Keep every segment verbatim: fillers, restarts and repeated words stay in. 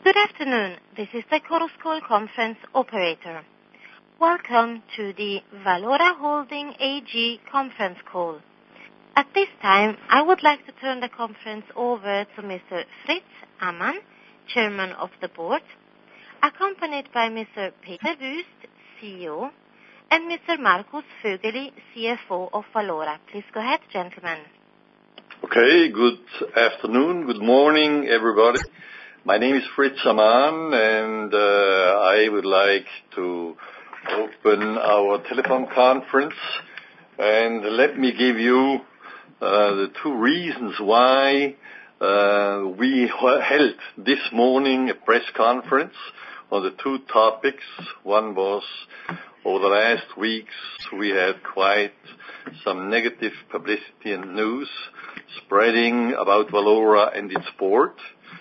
Good afternoon. This is the Chorus Call conference operator. Welcome to the Valora Holding A G conference call. At this time, I would like to turn the conference over to Mister Fritz Ammann, Chairman of the Board, accompanied by Mister Peter Wüst, C E O, and Mister Markus Vögeli, C F O of Valora. Please go ahead, gentlemen. Okay, good afternoon, good morning, everybody. My name is Fritz Ammann, and uh, I would like to open our telephone conference. And let me give you uh, the two reasons why uh, we held this morning a press conference on the two topics. One was, over the last weeks, we had quite some negative publicity and news spreading about Valora and its board.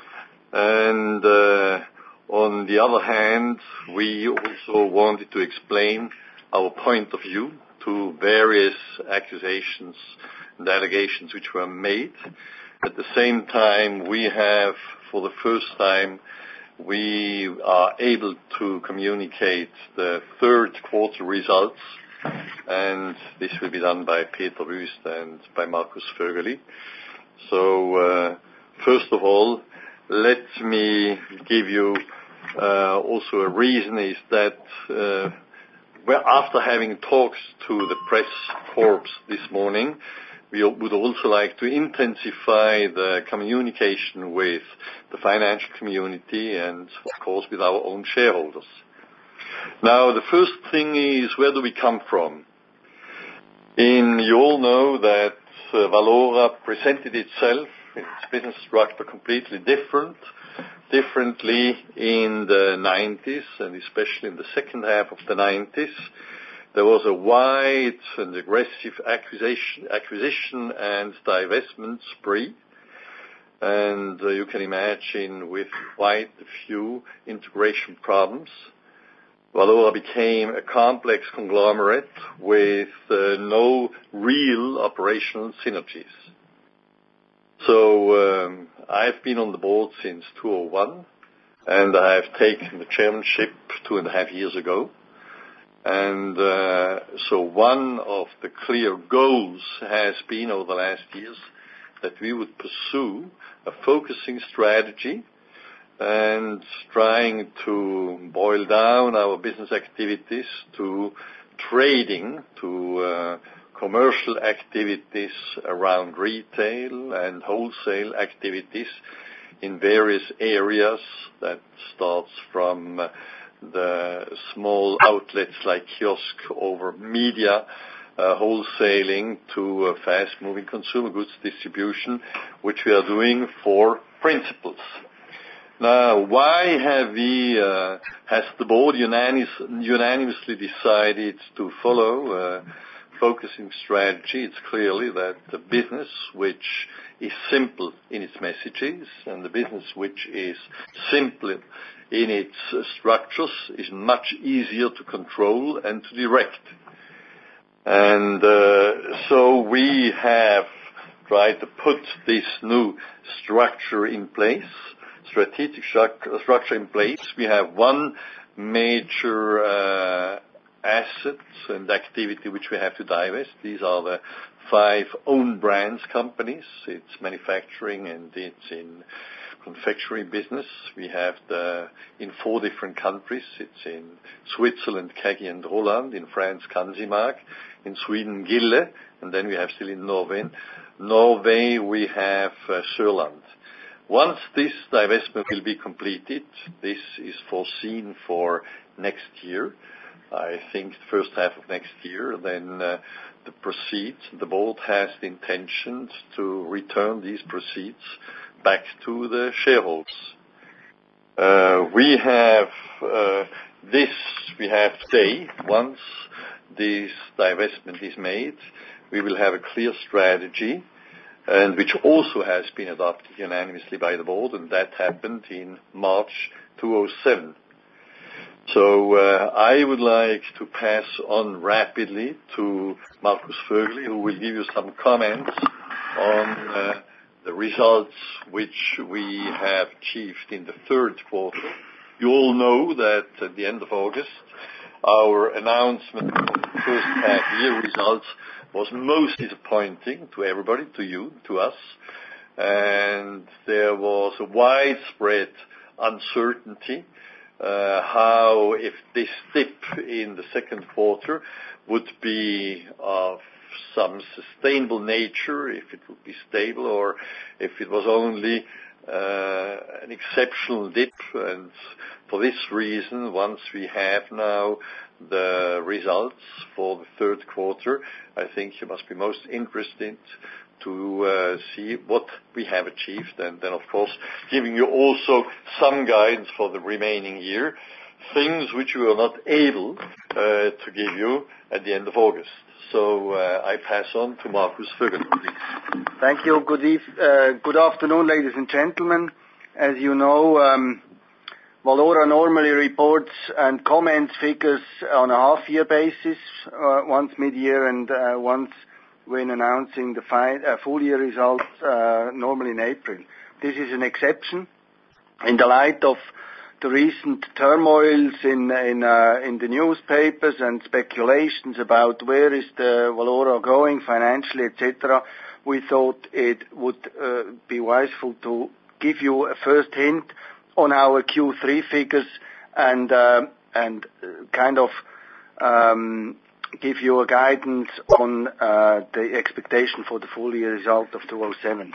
And uh, on the other hand, we also wanted to explain our point of view to various accusations and allegations which were made. At the same time, we have, for the first time, we are able to communicate the third quarter results, and this will be done by Peter Wüst and by Markus Vögeli. So, uh, first of all, let me give you uh, also a reason is that uh, well, after having talks to the press corps this morning, we would also like to intensify the communication with the financial community and, of course, with our own shareholders. Now, the first thing is, where do we come from? In, you all know that uh, Valora presented itself, its business structure completely different, differently in the nineties, and especially in the second half of the nineties. There was a wide and aggressive acquisition, acquisition and divestment spree, and uh, you can imagine with quite a few integration problems. Valora became a complex conglomerate with uh, no real operational synergies. So um, I've been on the board since two thousand one, and I have taken the chairmanship two and a half years ago. And uh, so one of the clear goals has been over the last years that we would pursue a focusing strategy and trying to boil down our business activities to trading, to uh, commercial activities around retail and wholesale activities in various areas. That starts from uh, the small outlets like kiosk over media uh, wholesaling to uh, fast-moving consumer goods distribution, which we are doing for principals. Now, why have we, uh, has the board unanimous, unanimously decided to follow uh, focusing strategy? It's clearly that the business which is simple in its messages and the business which is simple in its uh, structures is much easier to control and to direct. And uh, so we have tried to put this new structure in place, strategic structure in place. We have one major uh, asset and activity which we have to divest. These are the five own brands companies. It's manufacturing and it's in confectionery business. We have the in four different countries. It's in Switzerland, Kagi and Roland, in France, Kanzimark, in Sweden, Gille, and then we have still in Norway. Norway, we have uh, Sørland. Once this divestment will be completed, this is foreseen for next year. I think the first half of next year, then uh, the proceeds, the board has the intention to return these proceeds back to the shareholders. Uh, we have uh, this, we have today, once this divestment is made, we will have a clear strategy, and which also has been adopted unanimously by the board, and that happened in March two thousand seven. So uh, I would like to pass on rapidly to Markus Vögeli, who will give you some comments on uh, the results which we have achieved in the third quarter. You all know that at the end of August, our announcement of the first half-year results was most disappointing to everybody, to you, to us, and there was a widespread uncertainty uh, how, if this dip in the second quarter would be of some sustainable nature, if it would be stable, or if it was only uh, an exceptional dip. And for this reason, once we have now the results for the third quarter, I think you must be most interested to uh, see what we have achieved, and then, of course, giving you also some guidance for the remaining year, things which we were not able uh, to give you at the end of August. So uh, I pass on to Markus Vögeli, please. Thank you. Good, eve- uh, good afternoon, ladies and gentlemen. As you know, um, Valora normally reports and comments figures on a half-year basis, uh, once mid-year and uh, once when announcing the fi- uh, full-year results, uh, normally in April. This is an exception in the light of the recent turmoils in in, uh, in the newspapers and speculations about where is the Valora going financially, et cetera. We thought it would uh, be wiseful to give you a first hint on our Q three figures and uh, and kind of um, give you a guidance on uh, the expectation for the full year result of two thousand seven.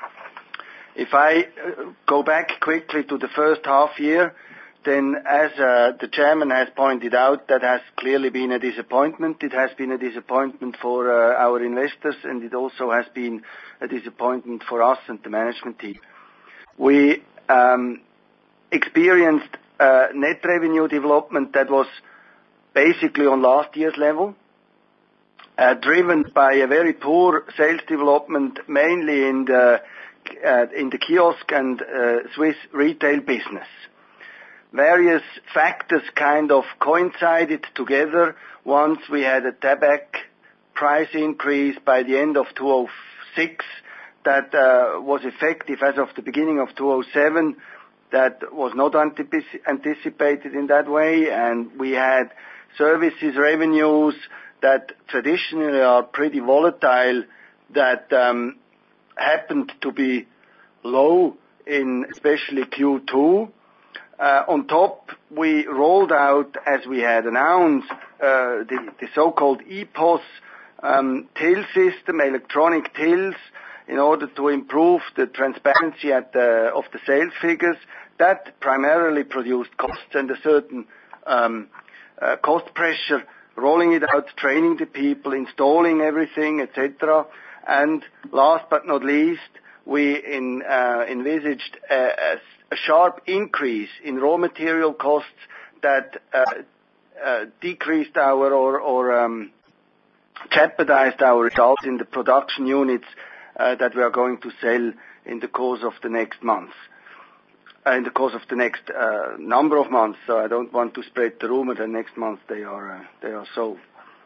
If I uh, go back quickly to the first half year, then as uh, the chairman has pointed out, that has clearly been a disappointment. It has been a disappointment for uh, our investors, and it also has been a disappointment for us and the management team. We um, experienced uh, net revenue development that was basically on last year's level, uh, driven by a very poor sales development, mainly in the uh, in the kiosk and uh, Swiss retail business. Various factors kind of coincided together. Once we had a tobacco price increase by the end of two thousand six that uh, was effective as of the beginning of two thousand seven. That was not anticipated in that way, and we had services revenues that traditionally are pretty volatile that um, happened to be low in especially Q two. Uh, on top, we rolled out, as we had announced, uh, the, the so-called E P O S um, till system, electronic tills, in order to improve the transparency at the, of the sales figures. That primarily produced costs and a certain um, uh, cost pressure, rolling it out, training the people, installing everything, et cetera. And last but not least, we in, uh, envisaged a, a, a sharp increase in raw material costs that uh, uh, decreased our or, or um, jeopardized our results in the production units uh, that we are going to sell in the course of the next months. Uh, in the course of the next uh, number of months, so I don't want to spread the rumor that next month they are uh, they are sold.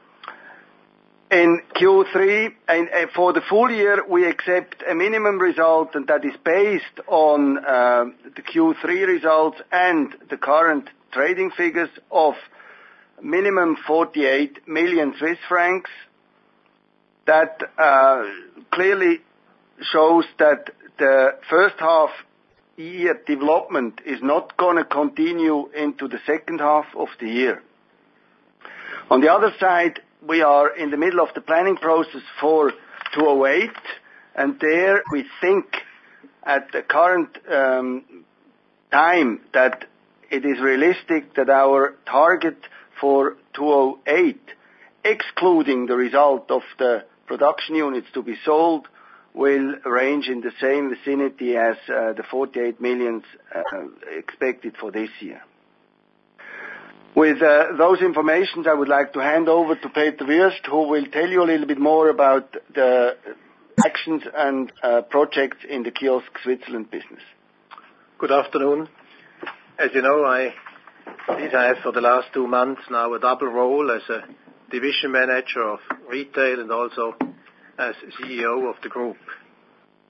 In Q three, and uh, for the full year, we accept a minimum result, and that is based on uh, the Q three results and the current trading figures of minimum forty-eight million Swiss francs. That uh, clearly shows that the first half year development is not going to continue into the second half of the year. On the other side, we are in the middle of the planning process for two thousand eight, and there we think at the current um, time that it is realistic that our target for two thousand eight, excluding the result of the production units to be sold, will range in the same vicinity as uh, the forty-eight million uh, expected for this year. With uh, those informations, I would like to hand over to Peter Wirst, who will tell you a little bit more about the actions and uh, projects in the kiosk Switzerland business. Good afternoon. As you know, I did have for the last two months now a double role as a division manager of retail and also as C E O of the group.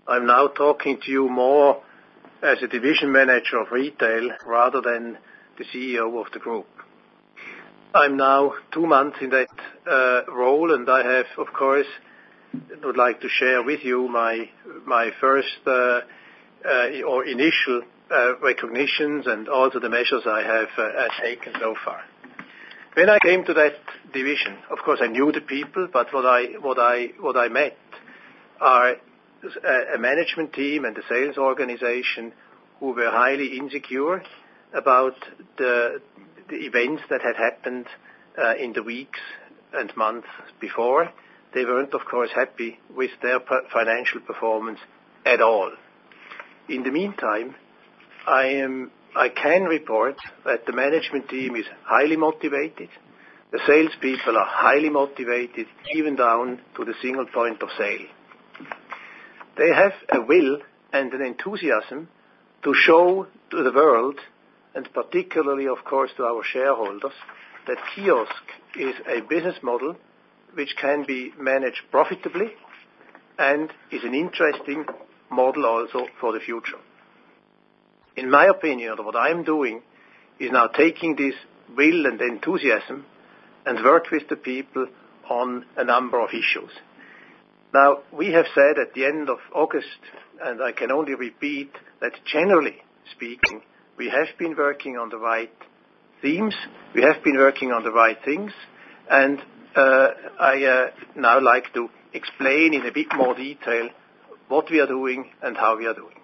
I'm now talking to you more as a division manager of retail rather than the C E O of the group. I'm now two months in that uh, role, and I have, of course, would like to share with you my my first uh, uh, or initial uh, recognitions and also the measures I have uh, taken so far. When I came to that division, of course, I knew the people, but what I what I what I met are a management team and a sales organization who were highly insecure about the, the events that had happened uh, in the weeks and months before. They weren't, of course, happy with their financial performance at all. In the meantime, I am I can report that the management team is highly motivated. The salespeople are highly motivated, even down to the single point of sale. They have a will and an enthusiasm to show to the world, and particularly, of course, to our shareholders, that kiosk is a business model which can be managed profitably and is an interesting model also for the future. In my opinion, what I'm doing is now taking this will and enthusiasm and work with the people on a number of issues. Now, we have said at the end of August, and I can only repeat that generally speaking, we have been working on the right themes, we have been working on the right things, and uh, I uh, now like to explain in a bit more detail what we are doing and how we are doing.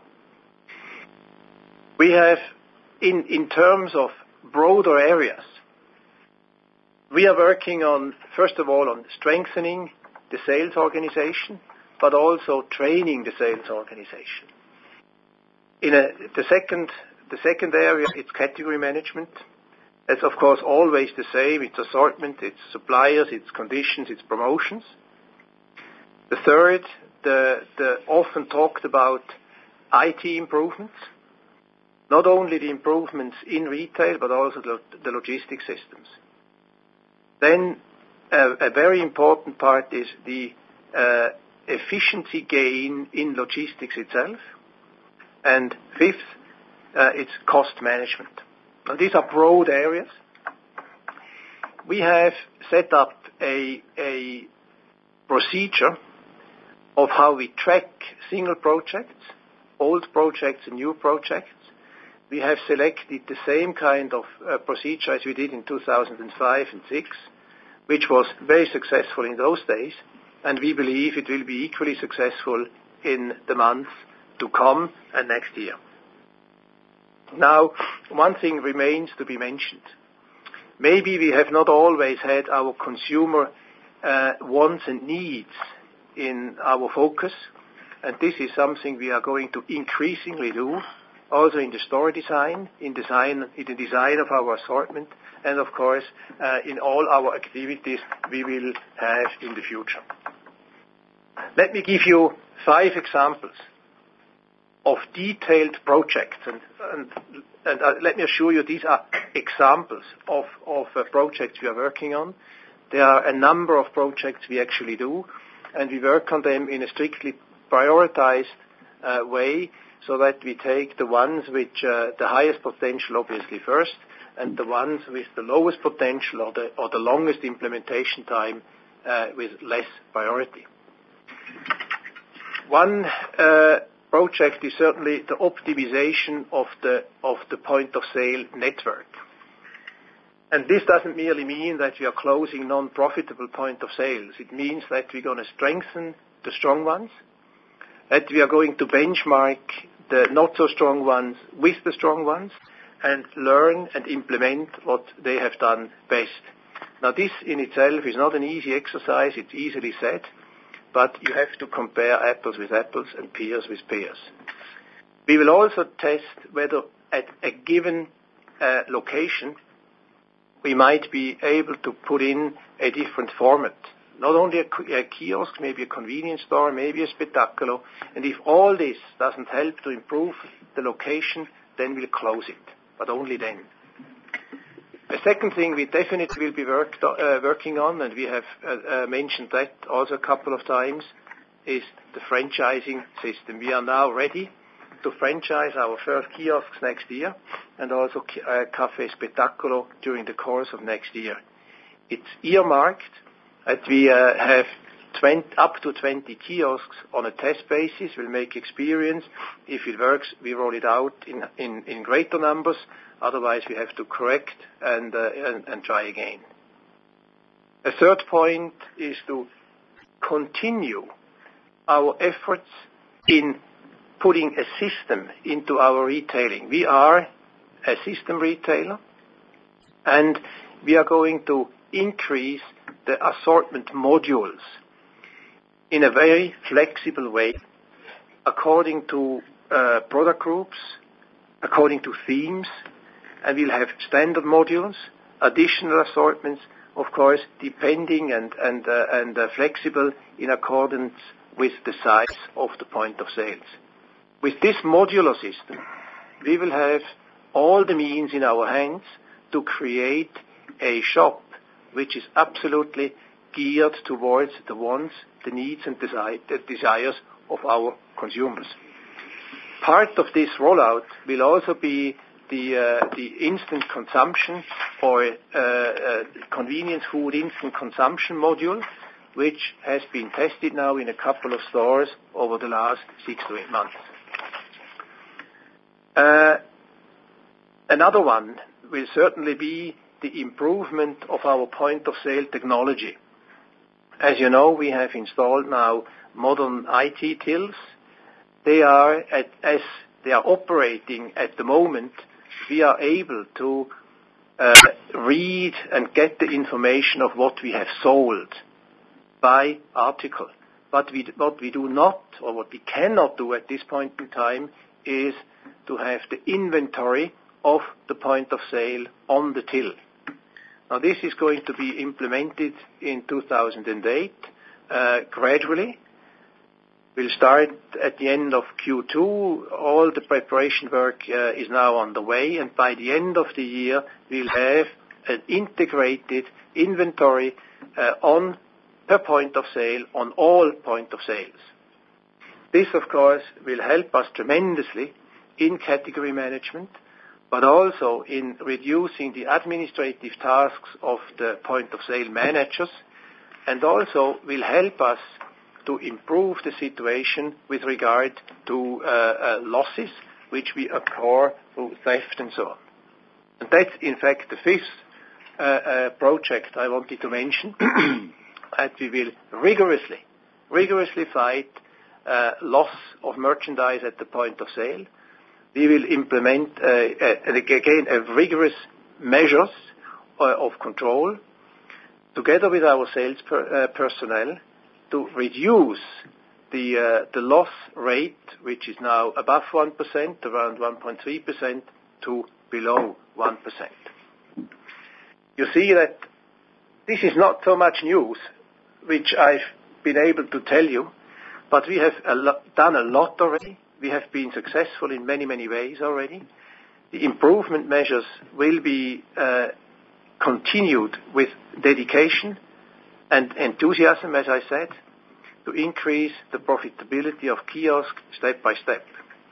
We have, in, in terms of broader areas, we are working on, first of all, on strengthening the sales organization, but also training the sales organization. In a, the second, the second area, it's category management. It's of course always the same. It's assortment, it's suppliers, it's conditions, it's promotions. The third, the, the often talked about I T improvements. Not only the improvements in retail, but also the, the logistics systems. Then a, a very important part is the uh, efficiency gain in logistics itself. And fifth, uh, it's cost management. Now, these are broad areas. We have set up a, a procedure of how we track single projects, old projects and new projects. We have selected the same kind of uh, procedure as we did in two thousand five and six, which was very successful in those days, and we believe it will be equally successful in the months to come and next year. Now, one thing remains to be mentioned. Maybe we have not always had our consumer uh, wants and needs in our focus, and this is something we are going to increasingly do, also in the store design, in design, in the design of our assortment, and of course, uh, in all our activities we will have in the future. Let me give you five examples of detailed projects, and, and, and uh, let me assure you these are examples of, of uh, projects we are working on. There are a number of projects we actually do, and we work on them in a strictly prioritized uh, way, so that we take the ones which uh, the highest potential obviously first, and the ones with the lowest potential or the, or the longest implementation time uh, with less priority. One uh, project is certainly the optimization of the of the point of sale network. And this doesn't merely mean that we are closing non-profitable point of sales. It means that we're going to strengthen the strong ones, that we are going to benchmark the not so strong ones with the strong ones, and learn and implement what they have done best. Now, this in itself is not an easy exercise. It's easily said, but you have to compare apples with apples and pears with pears. We will also test whether at a given uh, location we might be able to put in a different format. Not only a, a kiosk, maybe a convenience store, maybe a spettaculo. And if all this doesn't help to improve the location, then we'll close it, but only then. The second thing we definitely will be worked, uh, working on, and we have uh, uh, mentioned that also a couple of times, is the franchising system. We are now ready to franchise our first kiosks next year, and also uh, Café Spettacolo during the course of next year. It's earmarked that we uh, have twenty, up to twenty kiosks on a test basis. We'll make experience. If it works, we roll it out in, in, in greater numbers. Otherwise, we have to correct and, uh, and, and try again. A third point is to continue our efforts in putting a system into our retailing. We are a system retailer, and we are going to increase the assortment modules in a very flexible way, according to uh, product groups, according to themes, and we'll have standard modules, additional assortments, of course, depending and, and, uh, and uh, flexible in accordance with the size of the point of sales. With this modular system, we will have all the means in our hands to create a shop which is absolutely geared towards the wants, the needs and desi- the desires of our consumers. Part of this rollout will also be the, uh, the instant consumption or uh, uh, convenience food instant consumption module, which has been tested now in a couple of stores over the last six to eight months. Uh, another one will certainly be the improvement of our point-of-sale technology. As you know, we have installed now modern I T tills. They are, at, as they are operating at the moment, we are able to uh, read and get the information of what we have sold by article. But we, what we do not, or what we cannot do at this point in time, is to have the inventory of the point of sale on the till. Now, this is going to be implemented in two thousand eight uh, gradually. We'll start at the end of Q two. All the preparation work uh, is now on the way, and by the end of the year, we'll have an integrated inventory uh, on per point of sale on all point of sales. This, of course, will help us tremendously in category management, but also in reducing the administrative tasks of the point-of-sale managers, and also will help us to improve the situation with regard to uh, uh, losses, which we occur through theft and so on. And that's, in fact, the fifth uh, uh, project I wanted to mention, that we will rigorously, rigorously fight uh, loss of merchandise at the point of sale. We will implement, uh, uh, again, a rigorous measures uh, of control, together with our sales per, uh, personnel, to reduce the uh, the loss rate, which is now above one percent, around one point three percent, to below one percent. You see that this is not so much news, which I've been able to tell you, but we have a lo- done a lot already. We have been successful in many, many ways already. The improvement measures will be uh, continued with dedication and enthusiasm, as I said, to increase the profitability of kiosk step by step.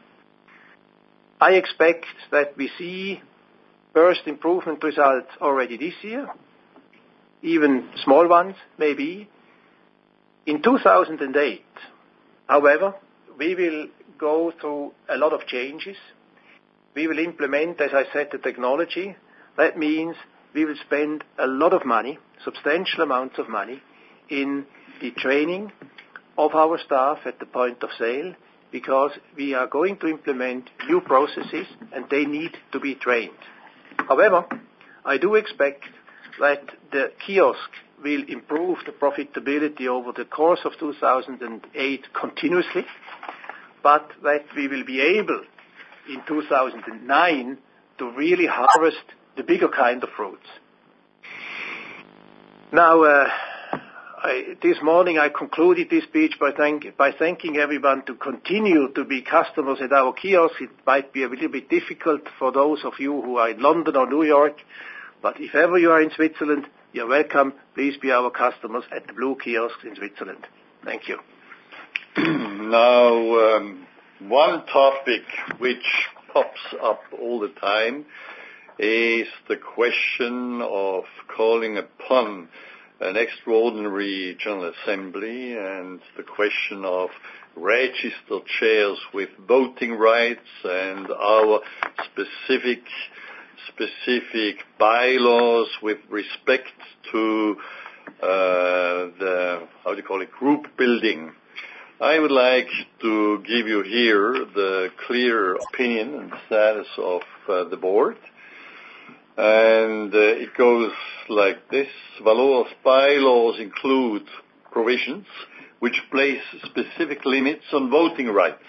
I expect that we see first improvement results already this year, even small ones maybe. In two thousand eight, however, we will go through a lot of changes. We will implement, as I said, the technology. That means we will spend a lot of money, substantial amounts of money, in the training of our staff at the point of sale, because we are going to implement new processes and they need to be trained. However, I do expect that the kiosk will improve the profitability over the course of two thousand eight continuously, but that we will be able in two thousand nine to really harvest the bigger kind of fruits. Now, uh, I, this morning I concluded this speech by, thank, by thanking everyone to continue to be customers at our kiosks. It might be a little bit difficult for those of you who are in London or New York, but if ever you are in Switzerland, you're welcome. Please be our customers at the Blue Kiosks in Switzerland. Thank you. Now, um, one topic which pops up all the time is the question of calling upon an extraordinary General Assembly and the question of registered shares with voting rights and our specific specific bylaws with respect to uh, the, how do you call it, group building. I would like to give you here the clear opinion and status of uh, the board. And uh, it goes like this. Valora's bylaws include provisions which place specific limits on voting rights.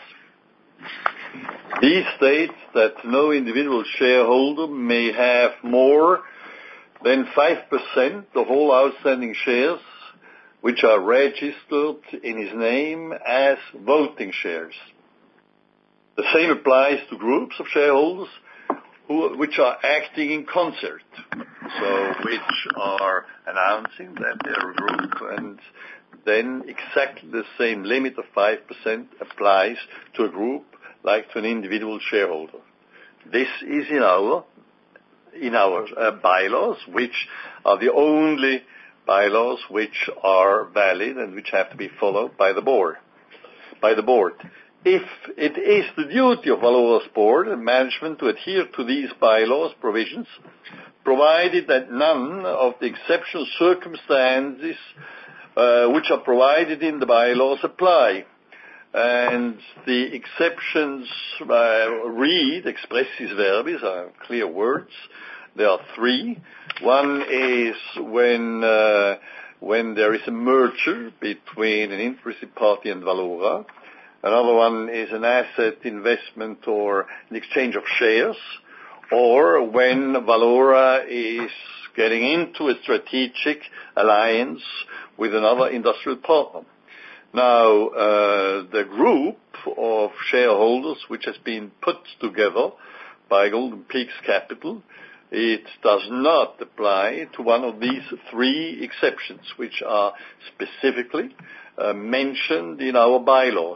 These state that no individual shareholder may have more than five percent of all outstanding shares which are registered in his name as voting shares. The same applies to groups of shareholders who, which are acting in concert, so which are announcing that they're a group, and then exactly the same limit of five percent applies to a group like to an individual shareholder. This is in our in our uh, bylaws, which are the only bylaws which are valid and which have to be followed by the board. By the board. If it is the duty of Valora's board and management to adhere to these bylaws provisions, provided that none of the exceptional circumstances uh, which are provided in the bylaws apply. And the exceptions uh, read, expressis verbis, are clear words. There are three. One is when uh, when there is a merger between an interested party and Valora. Another one is an asset investment or an exchange of shares, or when Valora is getting into a strategic alliance with another industrial partner. Now, uh, the group of shareholders which has been put together by Golden Peaks Capital, it does not apply to one of these three exceptions which are specifically uh, mentioned in our bylaws.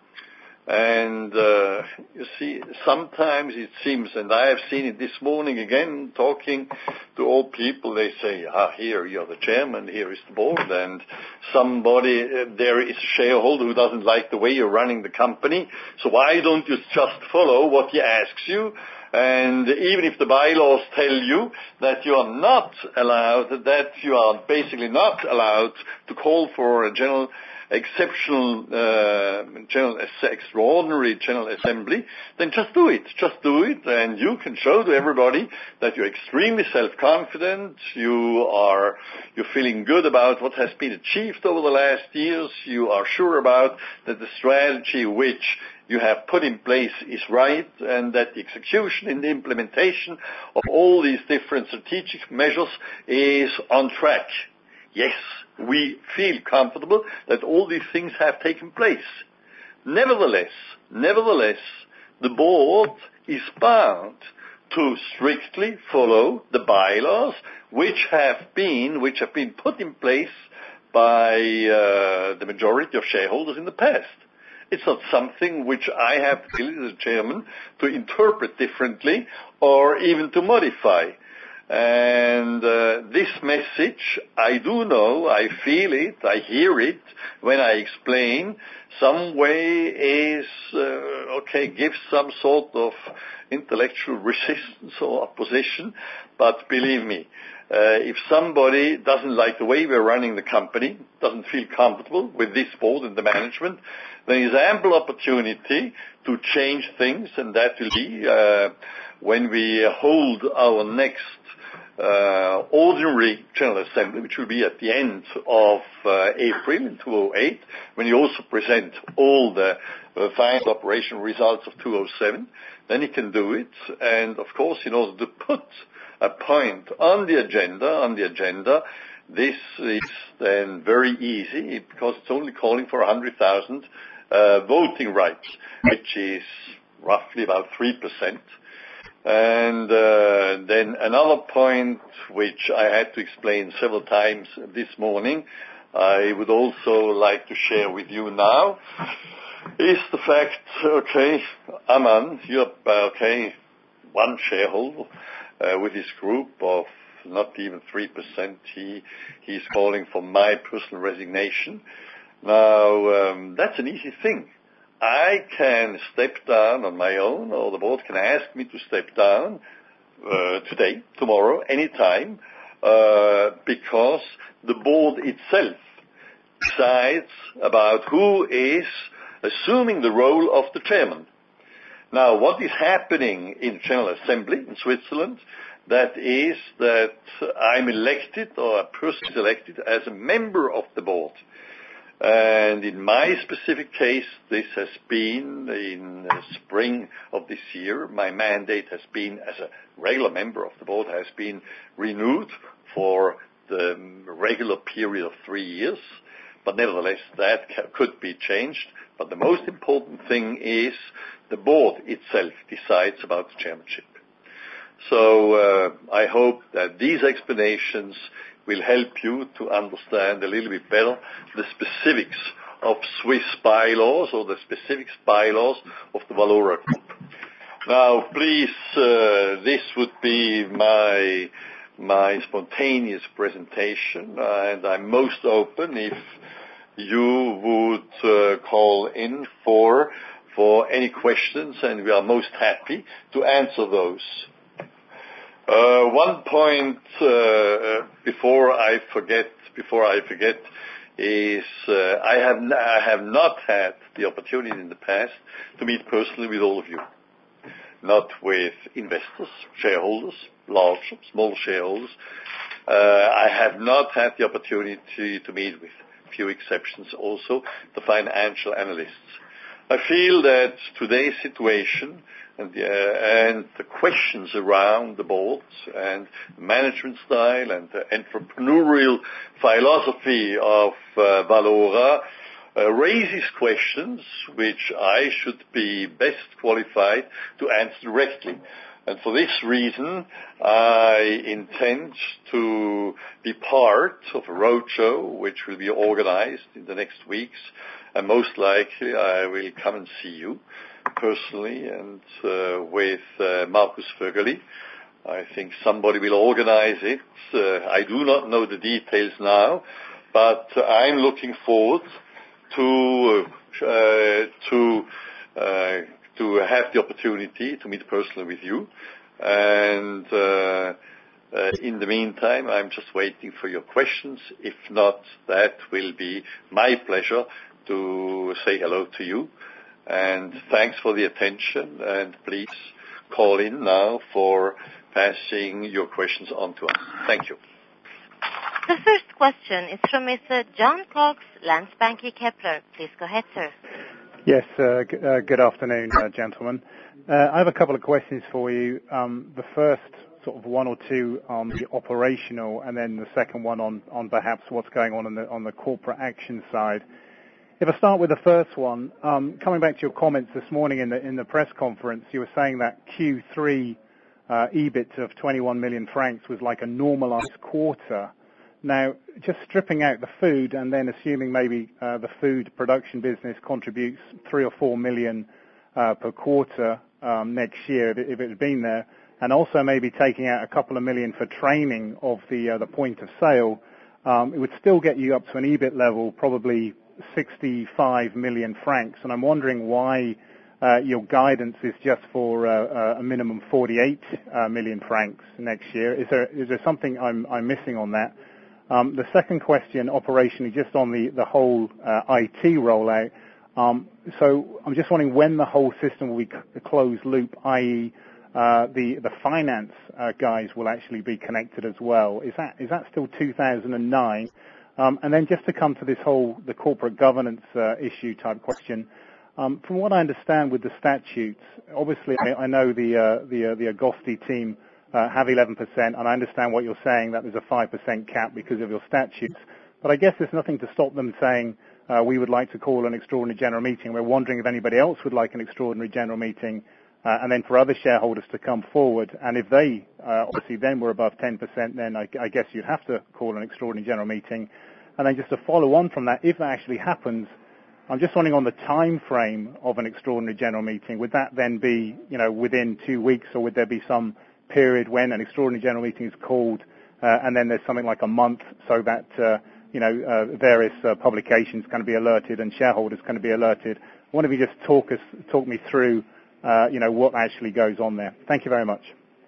And, uh, you see, sometimes it seems, and I have seen it this morning again, talking to all people, they say, ah, here you're the chairman, here is the board, and somebody, uh, there is a shareholder who doesn't like the way you're running the company, so why don't you just follow what he asks you? And even if the bylaws tell you that you are not allowed, that you are basically not allowed to call for a general exceptional, uh, general, extraordinary General Assembly, then just do it. Just do it, and you can show to everybody that you're extremely self-confident, you are, you're feeling good about what has been achieved over the last years, you are sure about that the strategy which you have put in place is right, and that the execution and the implementation of all these different strategic measures is on track. Yes, we feel comfortable that all these things have taken place. Nevertheless, nevertheless, the board is bound to strictly follow the bylaws which have been, which have been put in place by uh, the majority of shareholders in the past. It's not something which I have to, as a chairman, to interpret differently or even to modify. And uh, this message, I do know, I feel it, I hear it when I explain, some way is, uh, okay, gives some sort of intellectual resistance or opposition, but believe me, uh, if somebody doesn't like the way we're running the company, doesn't feel comfortable with this board and the management, there is ample opportunity to change things, and that will be uh, when we hold our next Uh, ordinary General Assembly, which will be at the end of uh, April in two thousand eight, when you also present all the uh, final operational results of two thousand seven, then you can do it. And of course, in order to put a point on the agenda, on the agenda, this is then very easy because it's only calling for one hundred thousand uh, voting rights, which is roughly about three percent. And uh, then another point which I had to explain several times this morning, I would also like to share with you now is the fact, okay, Aman, you're, okay, one shareholder uh, with his group of not even three percent. He, he's calling for my personal resignation. Now, um, that's an easy thing. I can step down on my own, or the board can ask me to step down uh, today, tomorrow, anytime, uh, because the board itself decides about who is assuming the role of the chairman. Now, what is happening in the General Assembly in Switzerland, that is that I'm elected, or a person is elected as a member of the board. And in my specific case, this has been in the spring of this year. My mandate has been, as a regular member of the board, has been renewed for the regular period of three years. But nevertheless, that ca- could be changed. But the most important thing is the board itself decides about the chairmanship. So uh, I hope that these explanations will help you to understand a little bit better the specifics of Swiss bylaws, or the specific bylaws of the Valora Group. Now, please, uh, this would be my my spontaneous presentation, and I'm most open if you would uh, call in for for any questions, and we are most happy to answer those. Uh, one point uh, before I forget, before I forget, is uh, I have n- I have not had the opportunity in the past to meet personally with all of you, not with investors, shareholders, large, small shareholders. Uh, I have not had the opportunity to, to meet, with few exceptions, also the financial analysts. I feel that today's situation and the, uh, and the questions around the boards and management style and the entrepreneurial philosophy of uh, Valora uh, raises questions which I should be best qualified to answer directly. And for this reason, I intend to be part of a roadshow which will be organized in the next weeks, and most likely I will come and see you personally, and uh, with uh, Markus Vögeli. I think somebody will organize it. Uh, I do not know the details now, but I'm looking forward to uh, to uh, to have the opportunity to meet personally with you. And uh, uh, in the meantime, I'm just waiting for your questions. If not, that will be my pleasure to say hello to you. And thanks for the attention, and please call in now for passing your questions on to us. Thank you. The first question is from Mister John Cox, Landsbanki Kepler. Please go ahead, sir. Yes, uh, g- uh, good afternoon, uh, gentlemen. Uh, I have a couple of questions for you. Um, the first, sort of one or two on the operational, and then the second one on, on perhaps what's going on in the, on the corporate action side. If I start with the first one, um, coming back to your comments this morning in the in the press conference, you were saying that Q three uh, E B I T of twenty-one million francs was like a normalized quarter. Now, just stripping out the food and then assuming maybe uh, the food production business contributes three or four million uh, per quarter um, next year if it, if it had been there, and also maybe taking out a couple of million for training of the uh, the point of sale, um, it would still get you up to an E B I T level probably sixty-five million francs, and I'm wondering why uh, your guidance is just for uh, a minimum forty-eight uh, million francs next year. Is there is there something I'm I'm missing on that? Um, the second question, operationally, just on the the whole uh, I T rollout. Um, so I'm just wondering when the whole system will be c- closed loop, that is, uh, the the finance uh, guys will actually be connected as well. Is that is that still two thousand nine? Um, and then just to come to this whole, the corporate governance uh, issue type question, um, from what I understand with the statutes, obviously I, I know the uh, the, uh, the Agosti team uh, have eleven percent, and I understand what you're saying, that there's a five percent cap because of your statutes, but I guess there's nothing to stop them saying uh, we would like to call an extraordinary general meeting. We're wondering if anybody else would like an extraordinary general meeting, uh, and then for other shareholders to come forward, and if they uh, obviously then were above ten percent, then I, I guess you'd have to call an extraordinary general meeting. And then just to follow on from that, if that actually happens, I'm just wondering on the time frame of an extraordinary general meeting, would that then be, you know, within two weeks, or would there be some period when an extraordinary general meeting is called, uh, and then there's something like a month so that, uh, you know, uh, various uh, publications can be alerted and shareholders can be alerted? I wonder if you just talk us, talk me through, uh, you know, what actually goes on there. Thank you very much.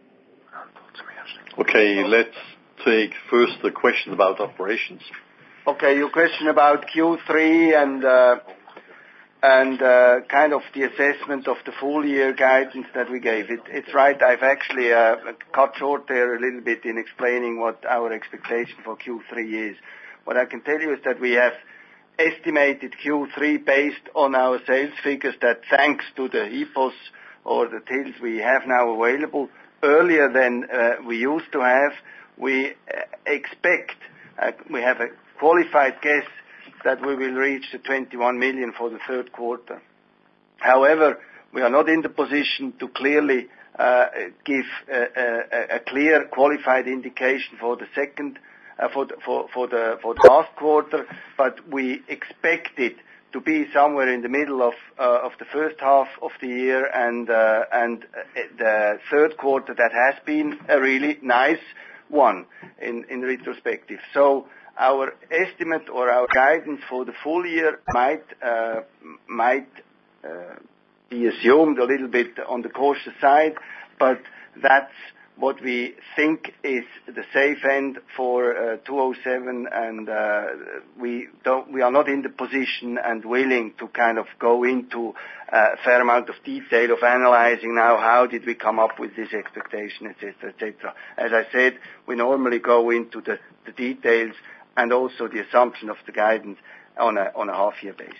Okay, let's take first the question about operations. Okay, your question about Q three and uh, and uh, kind of the assessment of the full year guidance that we gave. It, it's right, I've actually uh, cut short there a little bit in explaining what our expectation for Q three is. What I can tell you is that we have estimated Q three based on our sales figures that, thanks to the E P O S or the tills we have now available earlier than uh, we used to have, we uh, expect, uh, we have a qualified guess that we will reach the twenty-one million for the third quarter. However, we are not in the position to clearly uh, give a, a, a clear qualified indication for the second, uh, for, the, for, for the for the last quarter, but we expect it to be somewhere in the middle of uh, of the first half of the year, and uh, and the third quarter that has been a really nice one in in retrospective. So our estimate or our guidance for the full year might uh, might uh, be assumed a little bit on the cautious side, but that's what we think is the safe end for uh, two oh seven, and uh, we don't we are not in the position and willing to kind of go into a fair amount of detail of analyzing now how did we come up with this expectation, et cetera, et cetera. As I said, we normally go into the, the details and also the assumption of the guidance on a on a half-year basis.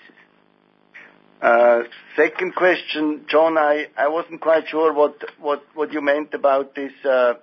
Uh, second question, John, I, I wasn't quite sure what, what, what you meant about this. Uh,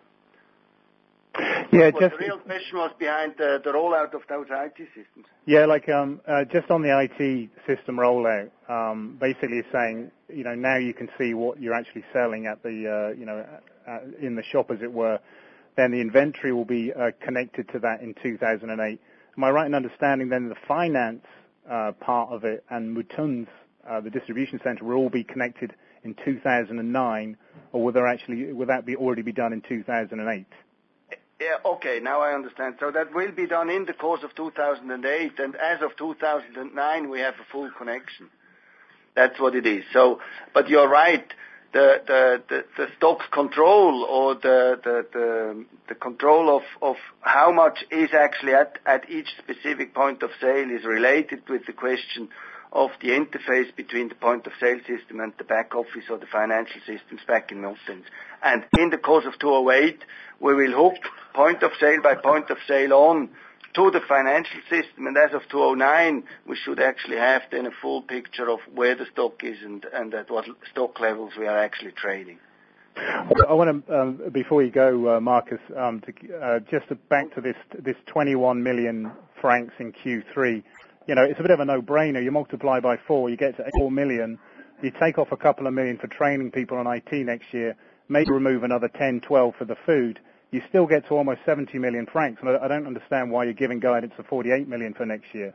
yeah, what just the real question was behind the, the rollout of those I T systems. Yeah, like um, uh, just on the I T system rollout, um, basically saying, you know, now you can see what you're actually selling at the, uh, you know, uh, in the shop, as it were. Then the inventory will be uh, connected to that in two thousand eight. Am I right in understanding then the finance uh, part of it and Mutun's, uh, the distribution center, will all be connected in two thousand nine, or will there actually will that be already be done in two thousand eight? Yeah, okay, now I understand. So that will be done in the course of two thousand eight, and as of two thousand nine we have a full connection. That's what it is. So, but you're right. The, the, the, the stock control or the, the, the, the control of, of how much is actually at, at each specific point of sale is related with the question of the interface between the point of sale system and the back office or the financial systems back in Milton. And in the course of two oh eight, we will hook point of sale by point of sale on to the financial system, and as of two oh nine, we should actually have then a full picture of where the stock is and, and at what stock levels we are actually trading. I want to, um, before you go, uh, Marcus, um, to, uh, just to back to this this twenty-one million francs in Q three. You know, it's a bit of a no-brainer. You multiply by four, you get to four million. You take off a couple of million for training people on I T next year, maybe remove another ten, twelve for the food. You still get to almost seventy million francs, and I don't understand why you're giving guidance of forty-eight million for next year.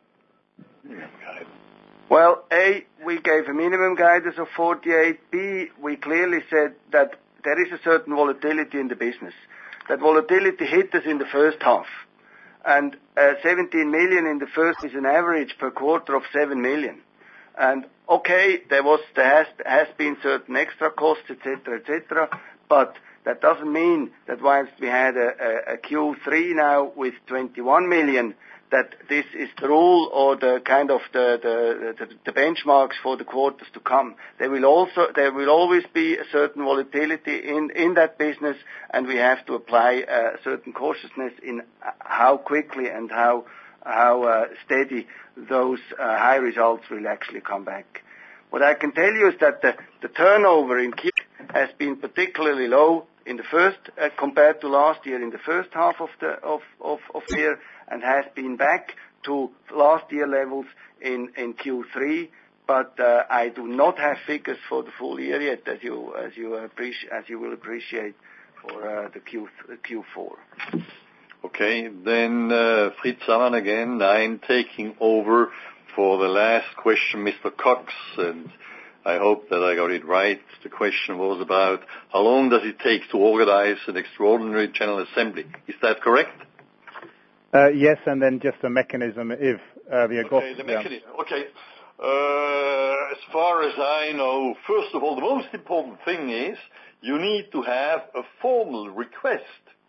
Well, A, we gave a minimum guidance of forty-eight. B, we clearly said that there is a certain volatility in the business. That volatility hit us in the first half. And uh, seventeen million in the first is an average per quarter of seven million. And okay, there was there has has been certain extra costs, et cetera, et cetera, but that doesn't mean that whilst we had a, a, a Q three now with twenty-one million, that this is the rule or the kind of the, the, the, the benchmarks for the quarters to come. There will also, there will always be a certain volatility in, in that business, and we have to apply a certain cautiousness in how quickly and how, how uh, steady those uh, high results will actually come back. What I can tell you is that the, the turnover in Q has been particularly low in the first, uh, compared to last year in the first half of the of of, of the year, and has been back to last year levels in in Q three. But uh, I do not have figures for the full year yet, as you as you appreciate as you will appreciate for uh, the Q Q4. Okay, then uh, Fritz Samann again, nine, taking over for the last question, Mister Cox, and I hope that I got it right. The question was about how long does it take to organize an extraordinary General Assembly? Is that correct? Uh, yes, and then just the mechanism if uh, the August... Okay, the mechanism. Yeah. Okay. Uh, as far as I know, first of all, the most important thing is you need to have a formal request.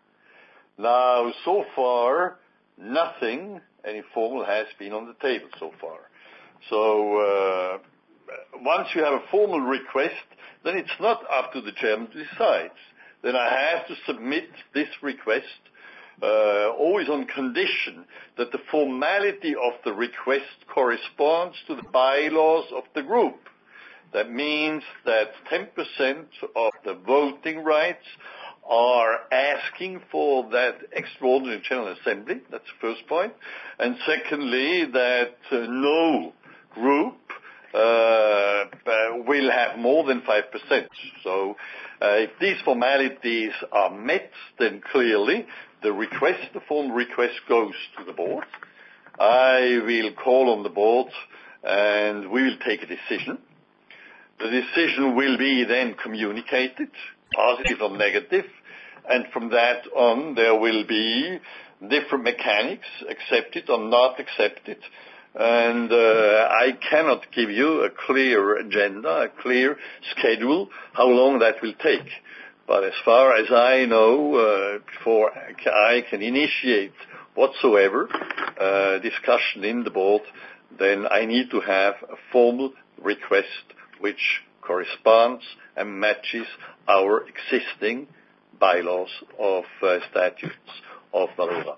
Now, so far, nothing, any formal, has been on the table so far. So, uh, once you have a formal request, then it's not up to the chairman to decide. Then I have to submit this request, uh, always on condition that the formality of the request corresponds to the bylaws of the group. That means that ten percent of the voting rights are asking for that extraordinary General Assembly. That's the first point. And secondly, that uh, no group uh, will have more than five percent. So uh, if these formalities are met, then clearly the request, the formal request, goes to the board. I will call on the board and we will take a decision. The decision will be then communicated, positive or negative, and from that on there will be different mechanics, accepted or not accepted. And uh, I cannot give you a clear agenda, a clear schedule, how long that will take. But as far as I know, uh, before I can initiate whatsoever uh, discussion in the board, then I need to have a formal request which corresponds and matches our existing bylaws of uh, statutes of Valora.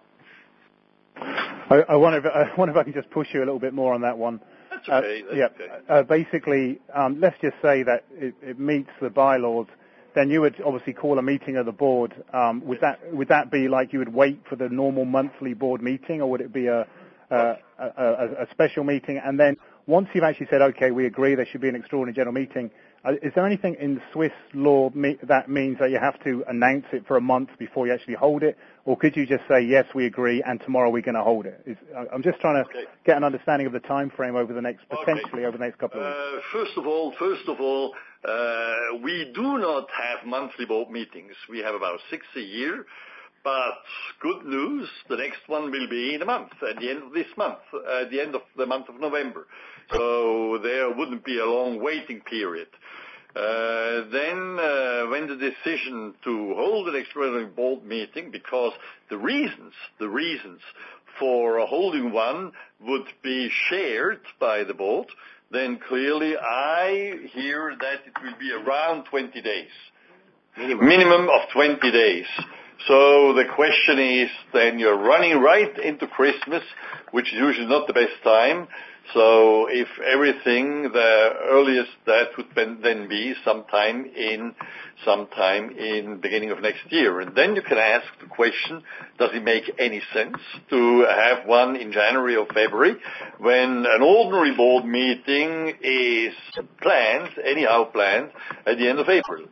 I, I, wonder if, I wonder if I can just push you a little bit more on that one. That's okay. Uh, that's yeah. okay. Uh, basically, um, let's just say that it, it meets the bylaws. Then you would obviously call a meeting of the board. Um, would that would that be like you would wait for the normal monthly board meeting, or would it be a a, a, a special meeting? And then once you've actually said, okay, we agree there should be an extraordinary general meeting, uh, is there anything in Swiss law me- that means that you have to announce it for a month before you actually hold it? Or could you just say, yes, we agree, and tomorrow we're going to hold it? Is, I'm just trying to okay. get an understanding of the time frame over the next, potentially okay. over the next couple of weeks. Uh, first of all, first of all, uh, we do not have monthly board meetings. We have about six a year. But good news, the next one will be in a month, at the end of this month, at the end of the month of November. So there wouldn't be a long waiting period. Uh, then uh, when the decision to hold an extraordinary board meeting, because the reasons, the reasons for holding one would be shared by the board, then clearly I hear that it will be around twenty days. Minimum, Minimum of twenty days. So the question is, then you're running right into Christmas, which is usually not the best time. So if everything, the earliest that would then be sometime in, sometime in beginning of next year. And then you can ask the question, does it make any sense to have one in January or February when an ordinary board meeting is planned, anyhow planned, at the end of April?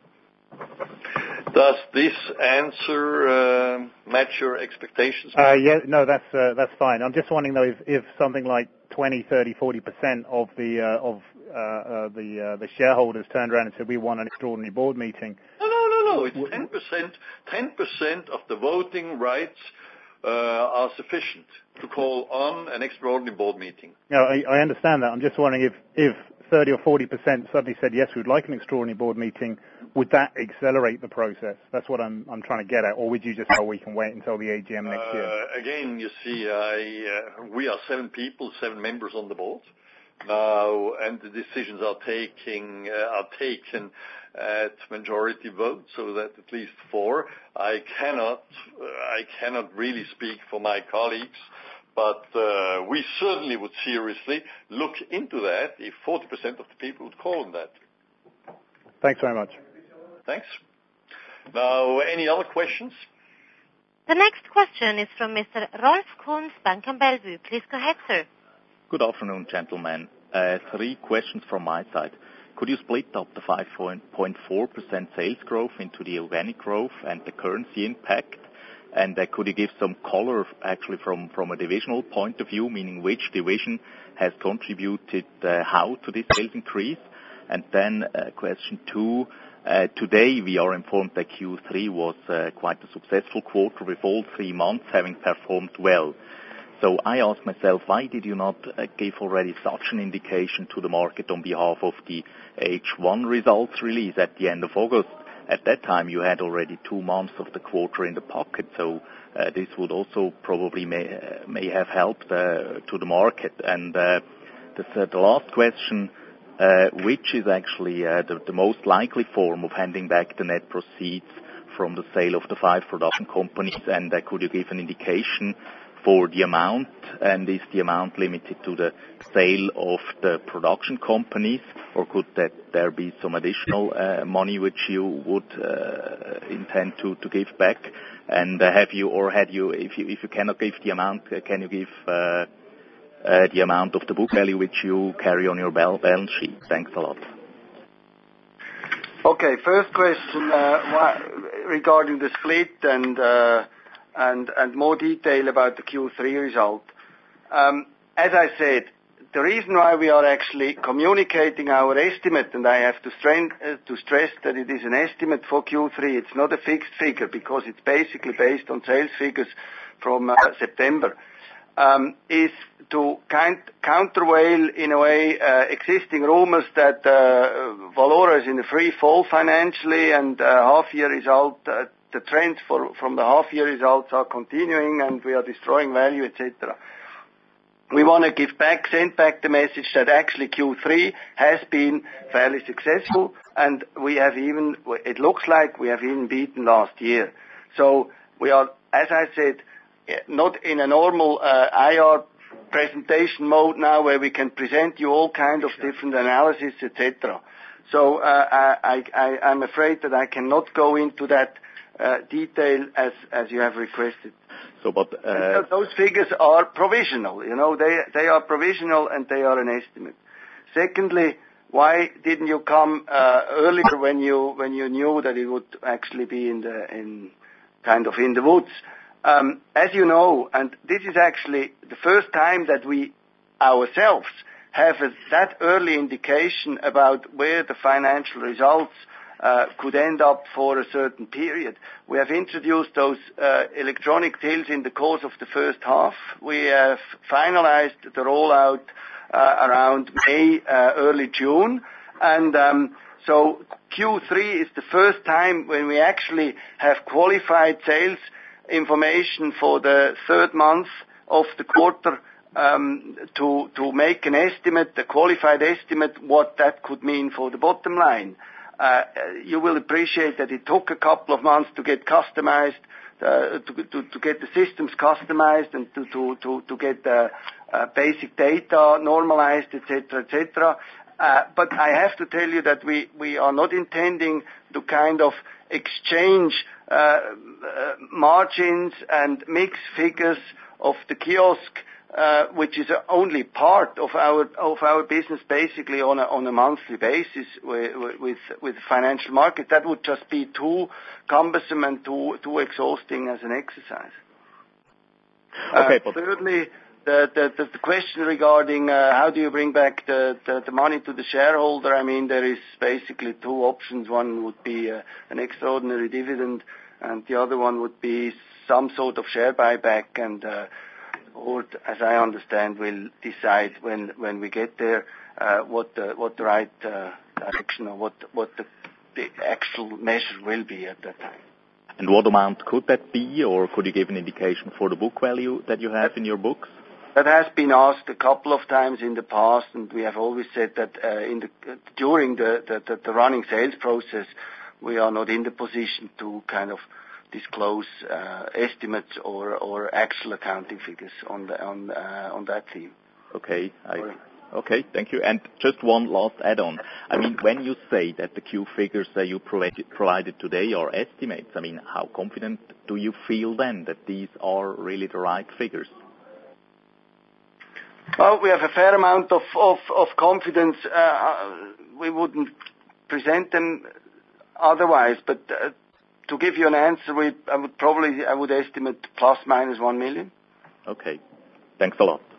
Does this answer uh, match your expectations? Uh, yeah, no, that's uh, that's fine. I'm just wondering though if, if something like twenty, thirty, forty percent of the uh, of uh, uh, the uh, the shareholders turned around and said we want an extraordinary board meeting. No, no, no, no. It's ten percent. Ten percent of the voting rights uh, are sufficient to call on an extraordinary board meeting. No, I, I understand that. I'm just wondering if if thirty or forty percent suddenly said yes, we'd like an extraordinary board meeting. Would that accelerate the process? That's what I'm I'm trying to get at. Or would you just say, oh, we can wait until the A G M next uh, year? Again, you see, I, uh, we are seven people, seven members on the board now, and the decisions are taking uh, are taken at majority vote, so that at least four. I cannot uh, I cannot really speak for my colleagues, but uh, we certainly would seriously look into that if forty percent of the people would call on that. Thanks very much. Thanks. Now, any other questions? The next question is from Mister Rolf Kunz, Bank am Bellevue. Please go ahead, sir. Good afternoon, gentlemen. Uh, three questions from my side. Could you split up the five point four percent sales growth into the organic growth and the currency impact? And uh, could you give some color actually from, from a divisional point of view, meaning which division has contributed uh, how to this sales increase? And then uh, question two, uh, today we are informed that Q three was uh, quite a successful quarter with all three months having performed well. So I asked myself, why did you not uh, give already such an indication to the market on behalf of the H one results release at the end of August? At that time, you had already two months of the quarter in the pocket, so uh, this would also probably may, uh, may have helped uh, to the market. And uh, the, the last question, uh, which is actually uh, the, the most likely form of handing back the net proceeds from the sale of the five production companies, and uh, could you give an indication for the amount, and is the amount limited to the sale of the production companies, or could that there be some additional uh, money which you would uh, intend to, to give back? And uh, have you, or had you, if you, if you cannot give the amount, uh, can you give uh, uh, the amount of the book value which you carry on your balance sheet? Thanks a lot. Okay, first question uh, why, regarding the split and uh, and and more detail about the Q three result. Um, as I said, the reason why we are actually communicating our estimate, and I have to, strain, uh, to stress that it is an estimate for Q three, it's not a fixed figure because it's basically based on sales figures from uh, September, um, is to kind, countervail in a way uh, existing rumors that uh, Valora is in a free fall financially and uh, half-year result uh, the trends for, from the half-year results are continuing and we are destroying value, et cetera. We want to give back, send back the message that actually Q three has been fairly successful and we have even, it looks like we have even beaten last year. So we are, as I said, not in a normal uh, I R presentation mode now where we can present you all kind of different analysis, et cetera. So uh, I, I, I'm afraid that I cannot go into that Uh, detail as as you have requested. So, but uh, those figures are provisional. You know, they they are provisional and they are an estimate. Secondly, why didn't you come uh, earlier when you when you knew that it would actually be in the in kind of in the woods? Um, as you know, and this is actually the first time that we ourselves have a, that early indication about where the financial results Uh, could end up for a certain period. We have introduced those uh, electronic tills in the course of the first half. We have finalized the rollout uh, around May, uh, early June. And um, so Q three is the first time when we actually have qualified sales information for the third month of the quarter um, to, to make an estimate, a qualified estimate, what that could mean for the bottom line. Uh, you will appreciate that it took a couple of months to get customized, uh, to, to, to get the systems customized and to, to, to, to get the uh, basic data normalized, et cetera, et cetera. Uh, but I have to tell you that we, we are not intending to kind of exchange uh, uh, margins and mix figures of the kiosk, Uh, which is only part of our of our business, basically on a on a monthly basis with with, with financial market. That would just be too cumbersome and too too exhausting as an exercise. Okay. Uh, thirdly, the, the the the question regarding uh, how do you bring back the, the the money to the shareholder? I mean, there is basically two options. One would be uh, an extraordinary dividend, and the other one would be some sort of share buyback. And uh, Or, as I understand, will decide when when we get there uh, what the what the right uh, direction or what what the, the actual measure will be at that time. And what amount could that be, or could you give an indication for the book value that you have that, in your books? That has been asked a couple of times in the past, and we have always said that uh, in the uh, during the, the, the, the running sales process, we are not in the position to kind of disclose uh, estimates or, or actual accounting figures on the, on uh, on that theme. Okay, I, okay, thank you. And just one last add-on. I mean, when you say that the Q figures that you provided, provided today are estimates, I mean, how confident do you feel then that these are really the right figures? Well, we have a fair amount of of, of confidence. Uh, we wouldn't present them otherwise, but. Uh, to give you an answer, we, I would probably, I would estimate plus minus one million. Okay. Thanks a lot.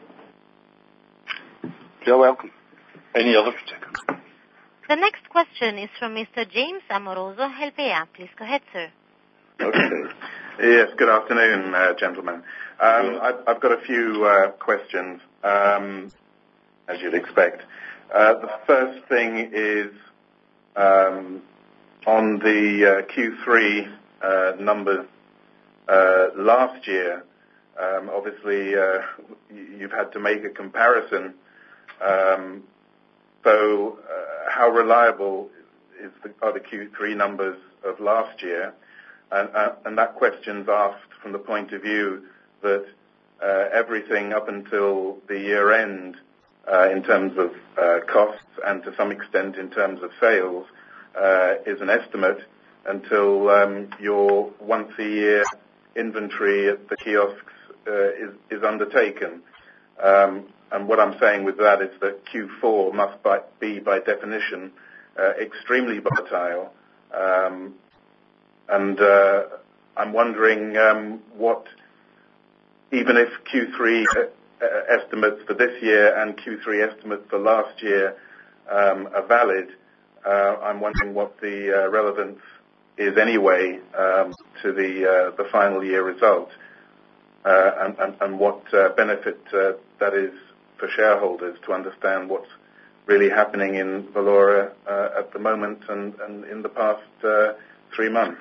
You're welcome. Any other? The next question is from Mister James Amoroso, Helvea. Please go ahead, sir. Okay. Yes, good afternoon, uh, gentlemen. Um, I've, I've got a few uh, questions, um, as you'd expect. Uh, the first thing is um, on the uh, Q three uh, numbers uh, last year. Um, obviously, uh, you've had to make a comparison. Um, so, uh, how reliable is the, are the Q three numbers of last year? And, uh, and that question's asked from the point of view that uh, everything up until the year end, uh, in terms of uh, costs and to some extent in terms of sales, uh, is an estimate until um, your once a year inventory at the kiosks uh, is, is undertaken. Um, and what I'm saying with that is that Q four must by, be, by definition, uh, extremely volatile. Um, and uh, I'm wondering um, what, even if Q three uh, estimates for this year and Q three estimates for last year um, are valid, uh, I'm wondering what the uh, relevance is anyway um, to the uh, the final year result, uh, and, and, and what uh, benefit uh, that is for shareholders to understand what's really happening in Valora uh, at the moment and, and in the past uh, three months.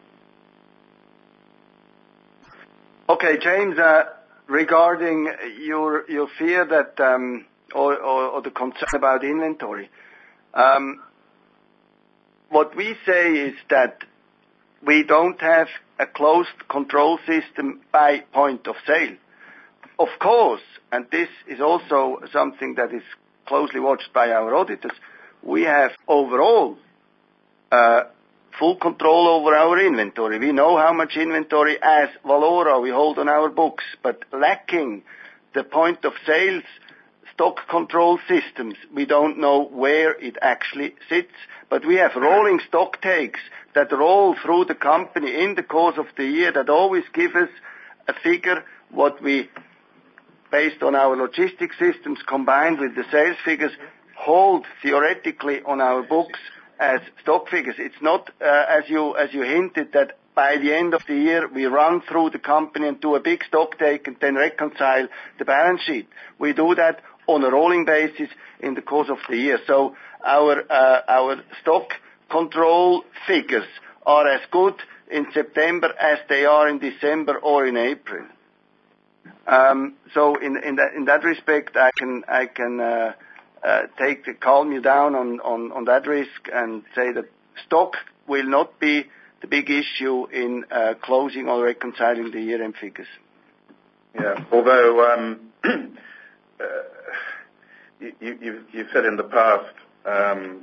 Okay, James, uh, regarding your your fear that um, or, or, or the concern about inventory, um, what we say is that we don't have a closed control system by point of sale. Of course, and this is also something that is closely watched by our auditors, we have overall uh, full control over our inventory. We know how much inventory as Valora we hold on our books, but lacking the point of sales stock control systems, we don't know where it actually sits. But we have rolling stock takes that roll through the company in the course of the year that always give us a figure what we, based on our logistics systems combined with the sales figures, hold theoretically on our books as stock figures. It's not, uh, as you as you hinted, that by the end of the year we run through the company and do a big stock take and then reconcile the balance sheet. We do that on a rolling basis in the course of the year. So our uh, our stock control figures are as good in September as they are in December or in April. Um, so in in that in that respect, I can I can. Uh, Uh, take calm you down on, on, on that risk and say that stock will not be the big issue in uh, closing or reconciling the year-end figures. Yeah, although um, uh, you, you, you've said in the past um,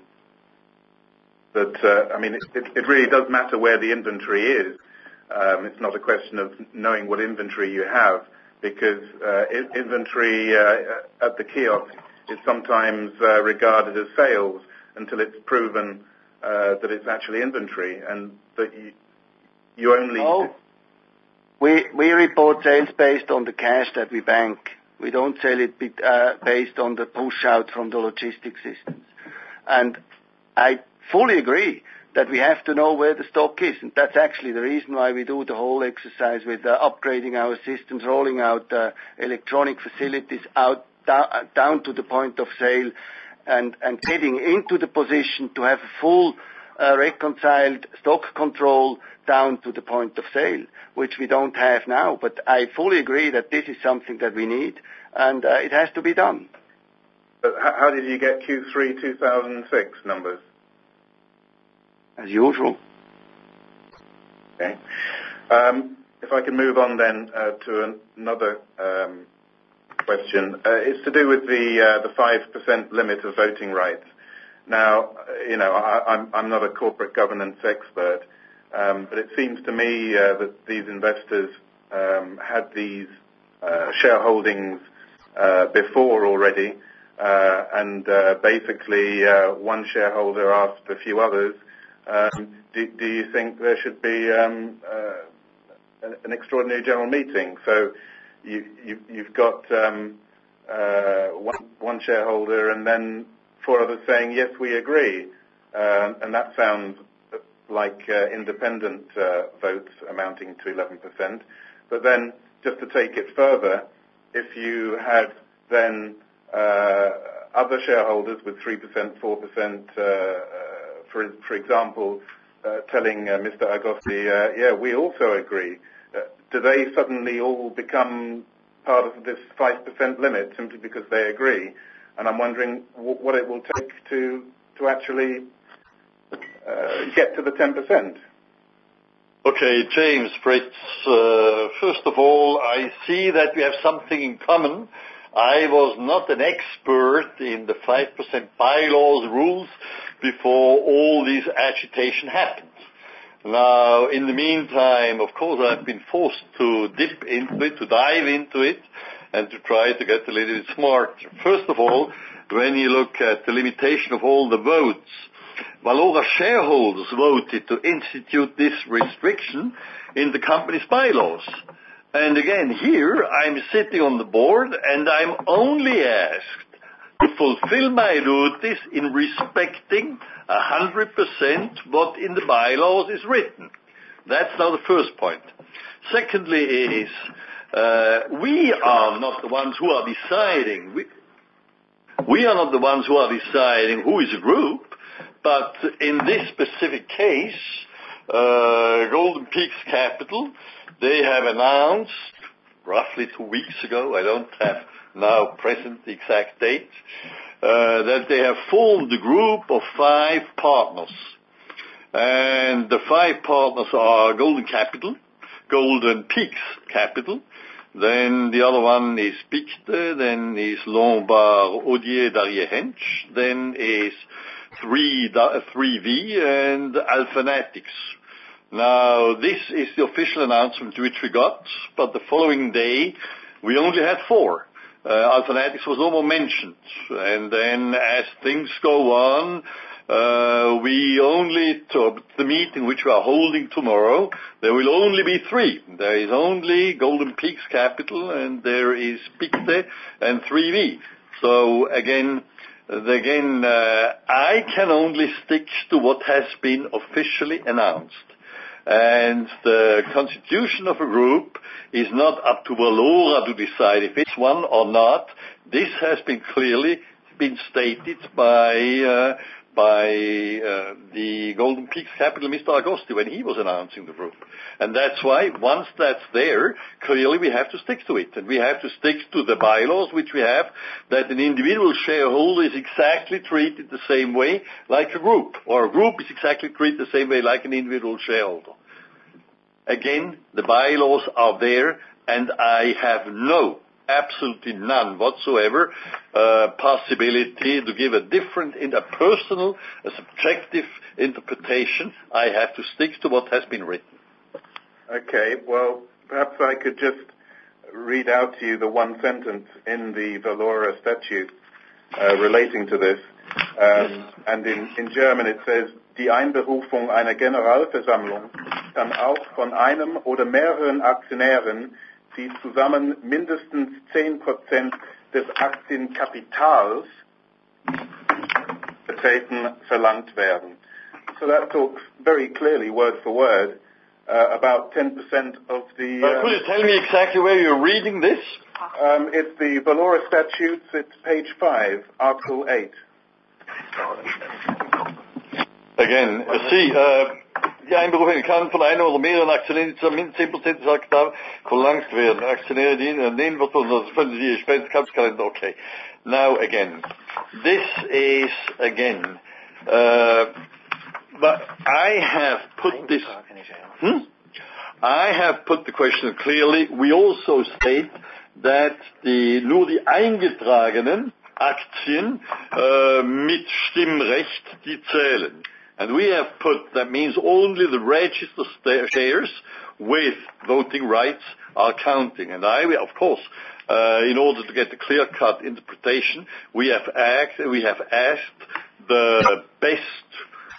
that, uh, I mean, it, it really does matter where the inventory is. Um, it's not a question of knowing what inventory you have, because uh, inventory uh, at the kiosk is sometimes uh, regarded as sales until it's proven uh, that it's actually inventory, and that you, you only... No. We, we report sales based on the cash that we bank. We don't sell it uh, based on the push-out from the logistics systems. And I fully agree that we have to know where the stock is, and that's actually the reason why we do the whole exercise with uh, upgrading our systems, rolling out uh, electronic facilities out down to the point of sale, and, and getting into the position to have a full uh, reconciled stock control down to the point of sale, which we don't have now. But I fully agree that this is something that we need, and uh, it has to be done. But how did you get Q three two thousand six numbers? As usual. Okay. Um, if I can move on then uh, to an, another um, question. Uh, it's to do with the uh, the five percent limit of voting rights. Now, you know, I, I'm I'm not a corporate governance expert, um, but it seems to me uh, that these investors um, had these uh, shareholdings uh, before already, uh, and uh, basically uh, one shareholder asked a few others, um, do, do you think there should be um, uh, an extraordinary general meeting? So you, you, you've got um, uh, one, one shareholder and then four others saying, yes, we agree. Uh, and that sounds like uh, independent uh, votes amounting to eleven percent. But then, just to take it further, if you had then uh, other shareholders with three percent, four percent, uh, uh, for, for example, uh, telling uh, Mister Agosti, uh, yeah, we also agree, uh, do they suddenly all become part of this five percent limit simply because they agree? And I'm wondering w- what it will take to, to actually uh, get to the ten percent. Okay, James, Fritz, uh, first of all, I see that we have something in common. I was not an expert in the five percent bylaws rules before all this agitation happened. Now, in the meantime, of course, I've been forced to dip into it, to dive into it, and to try to get a little bit smarter. First of all, when you look at the limitation of all the votes, Valora shareholders voted to institute this restriction in the company's bylaws. And again, here I'm sitting on the board and I'm only asked to fulfill my duties in respecting one hundred percent what in the bylaws is written. That's now the first point. Secondly is, uh, we are not the ones who are deciding. We, we are not the ones who are deciding who is a group. But in this specific case, uh, Golden Peaks Capital, they have announced roughly two weeks ago, I don't have now present the exact date, uh, that they have formed a group of five partners. And the five partners are Golden Capital, Golden Peaks Capital, then the other one is Pictet, then is Lombard Odier Darrier Hench, then is three V and Alphanatics. Now, this is the official announcement which we got, but the following day we only had four. Uh, Alphanatics was no more mentioned. And then as things go on, uh, we only, to the meeting which we are holding tomorrow, there will only be three. There is only Golden Peaks Capital and there is Pictet and three V. So again, Again, uh, I can only stick to what has been officially announced. And the constitution of a group is not up to Valora to decide if it's one or not. This has been clearly been stated by uh, by uh, the Golden Peaks Capital, Mister Agosti, when he was announcing the group. And that's why, once that's there, clearly we have to stick to it. And we have to stick to the bylaws which we have, that an individual shareholder is exactly treated the same way like a group, or a group is exactly treated the same way like an individual shareholder. Again, the bylaws are there, and I have no absolutely none whatsoever uh, possibility to give a different, in a personal, a subjective interpretation. I have to stick to what has been written. Okay, well, perhaps I could just read out to you the one sentence in the Valora statute uh, relating to this. Um, and in, in German it says, die Einberufung einer Generalversammlung kann auch von einem oder mehreren Aktionären, die zusammen mindestens zehn Prozent des Aktienkapitals betreten, verlangt werden. So that talks very clearly, word for word, uh, about ten percent of the... Uh, could you tell me exactly where you're reading this? Um, it's the Valora Statutes, it's page five, Article eight. Again, see, uh, die Einberufung kann von einer oder mehreren Aktionären, die zumindest zehn Prozent des Aktienkapital verlangt werden. Aktionäre, die nehmen wird von das Expense-Kapitaliskalender. Okay. Now again, this is again, uh, but I have put this, hmm? I have put the question clearly. We also state that the, nur die eingetragenen Aktien uh, mit Stimmrecht, die zählen. And we have put, that means only the registered shares with voting rights are counting. And I, of course, uh, in order to get a clear-cut interpretation, we have asked, we have asked the best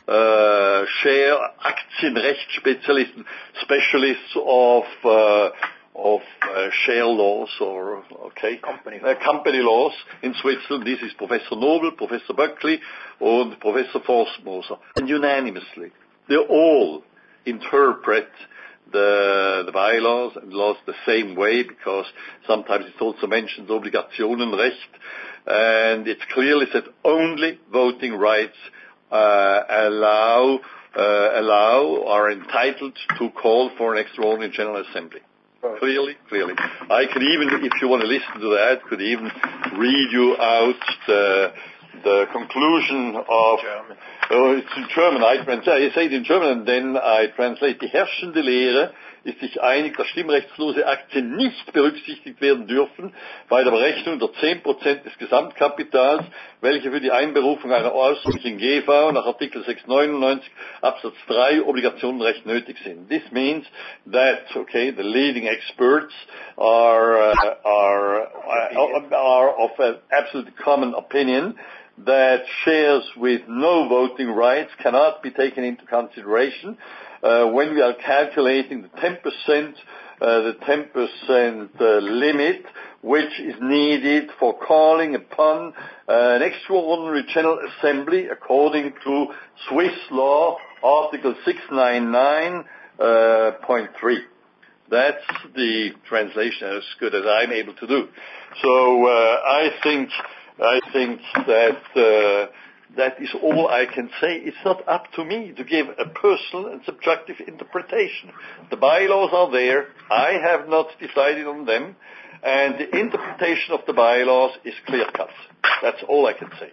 uh, share Aktienrechtsspezialisten, specialists of uh, of uh, share laws or okay company uh, company laws in Switzerland. This is Professor Nobel, Professor Buckley, and Professor Forstmoser, and unanimously they all interpret the the bylaws and laws the same way, because sometimes it also mentions Obligationenrecht, and it's clearly said only voting rights uh, allow uh, allow are entitled to call for an extraordinary General Assembly. Right. Clearly, clearly. I could even, if you want to listen to that, could even read you out the the conclusion of. German. Oh, it's in German. I translate. I say it in German, and then I translate. Die herrschende Lehre ist sich einig, dass stimmrechtslose Aktien nicht berücksichtigt werden dürfen bei der Berechnung der zehn Prozent des Gesamtkapitals, welche für die Einberufung einer ausdrücklichen G V nach Artikel sechshundertneunundneunzig Absatz drei Obligationenrecht nötig sind. This means that, okay, the leading experts are uh, are uh, are of an absolute common opinion that shares with no voting rights cannot be taken into consideration uh, when we are calculating the ten percent, uh, the ten percent uh, limit, which is needed for calling upon uh, an extraordinary General Assembly according to Swiss law, Article six ninety-nine point three. That's the translation as good as I'm able to do. So uh, I think. I think that uh, that is all I can say. It's not up to me to give a personal and subjective interpretation. The bylaws are there. I have not decided on them, and the interpretation of the bylaws is clear-cut. That's all I can say.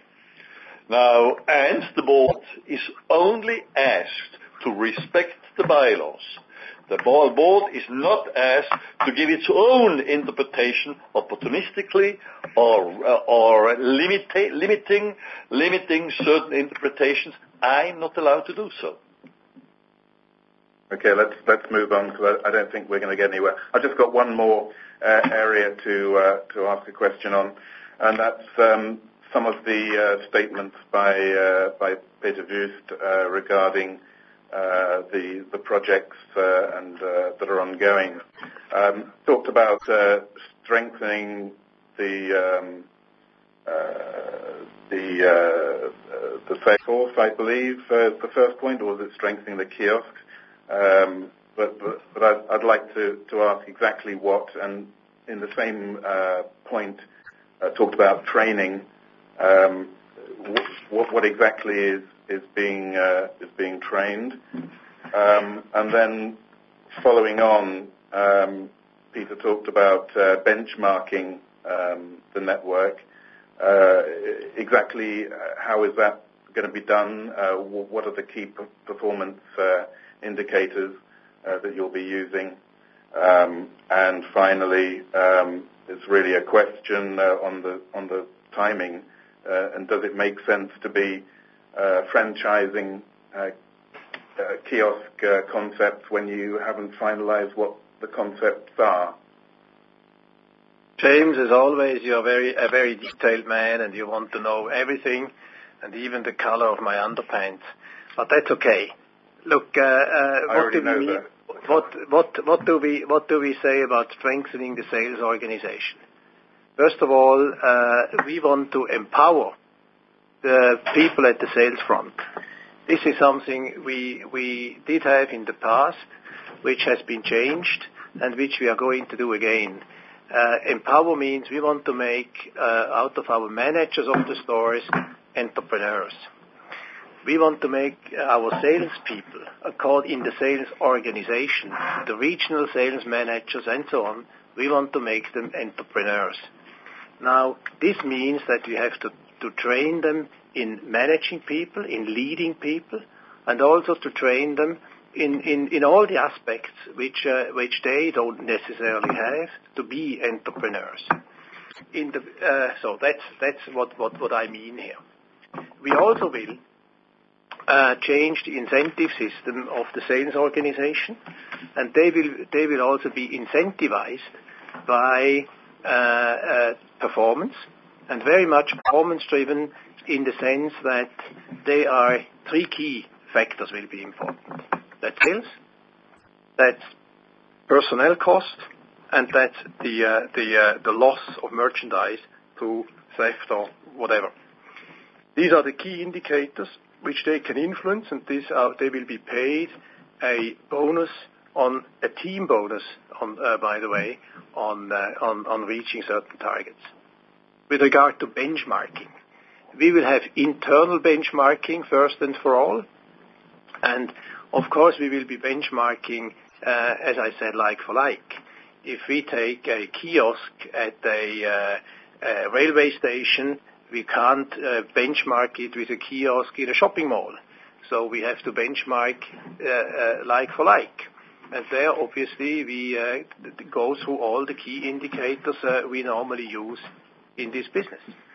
Now, and the board is only asked to respect the bylaws. The board is not asked to give its own interpretation opportunistically or uh, or limita- limiting limiting certain interpretations. I'm not allowed to do so. Okay, let's let's move on, because I, I don't think we're going to get anywhere. I've just got one more uh, area to uh, to ask a question on, and that's um, some of the uh, statements by uh, by Peter Wüst uh, regarding Uh, the the projects uh, and uh, that are ongoing. Um, talked about uh, strengthening the um, uh, the uh, uh, the sales force, I believe, uh, the first point, or was it strengthening the kiosk? Um, but but, but I'd, I'd like to, to ask exactly what, and in the same uh, point, uh, talked about training. Um, what, what exactly is is being uh, is being trained, um, and then following on, um, Peter talked about uh, benchmarking um, the network. Uh, exactly how is that going to be done? Uh, what are the key performance uh, indicators uh, that you'll be using? Um, and finally, um, it's really a question uh, on the on the timing, uh, and does it make sense to be Uh, franchising uh, uh, kiosk uh, concepts when you haven't finalized what the concepts are? James, as always, you're very, a very detailed man, and you want to know everything, and even the color of my underpants. But that's okay. Look, uh, uh, what do we mean, what, what, what do we, what do we say about strengthening the sales organization? First of all, uh, we want to empower the people at the sales front. This is something we we did have in the past, which has been changed, and which we are going to do again. Uh, empower means we want to make uh, out of our managers of the stores entrepreneurs. We want to make our salespeople, called in the sales organization, the regional sales managers and so on, we want to make them entrepreneurs. Now, this means that we have to to train them in managing people, in leading people, and also to train them in, in, in all the aspects which uh, which they don't necessarily have to be entrepreneurs. In the, uh, so that's that's what, what, what I mean here. We also will uh, change the incentive system of the sales organization, and they will they will also be incentivized by uh, uh, performance. And very much performance-driven in the sense that they are three key factors will be important. That's sales, that's personnel cost, and that's the uh, the uh, the loss of merchandise to theft or whatever. These are the key indicators which they can influence, and these are, they will be paid a bonus on a team bonus, on uh, by the way, on, uh, on on reaching certain targets. With regard to benchmarking, we will have internal benchmarking first and for all, and of course we will be benchmarking, uh, as I said, like for like. If we take a kiosk at a, uh, a railway station, we can't uh, benchmark it with a kiosk in a shopping mall. So we have to benchmark uh, uh, like for like. And there, obviously, we uh, go through all the key indicators uh, we normally use in this business.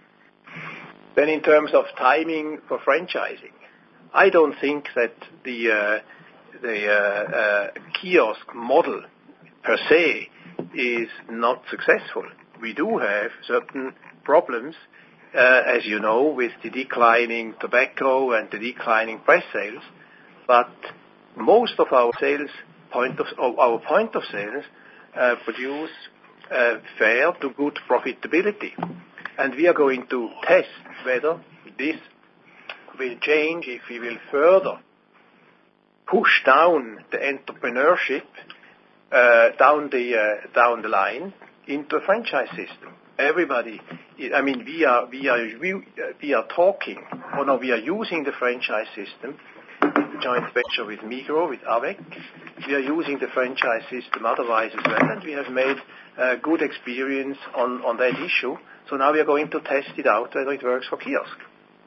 Then in terms of timing for franchising, I don't think that the, uh, the uh, uh, kiosk model per se is not successful. We do have certain problems, uh, as you know, with the declining tobacco and the declining press sales, but most of our sales point of, of our point of sales uh, produce uh, fair to good profitability, and we are going to test whether this will change if we will further push down the entrepreneurship uh, down the uh, down the line into a franchise system. Everybody, I mean, we are we are we, we are talking, or no, we are using the franchise system, the joint venture with Migros, with Avec. We are using the franchise system otherwise as well, and we have made uh, good experience on, on that issue. So now we are going to test it out whether it works for kiosk.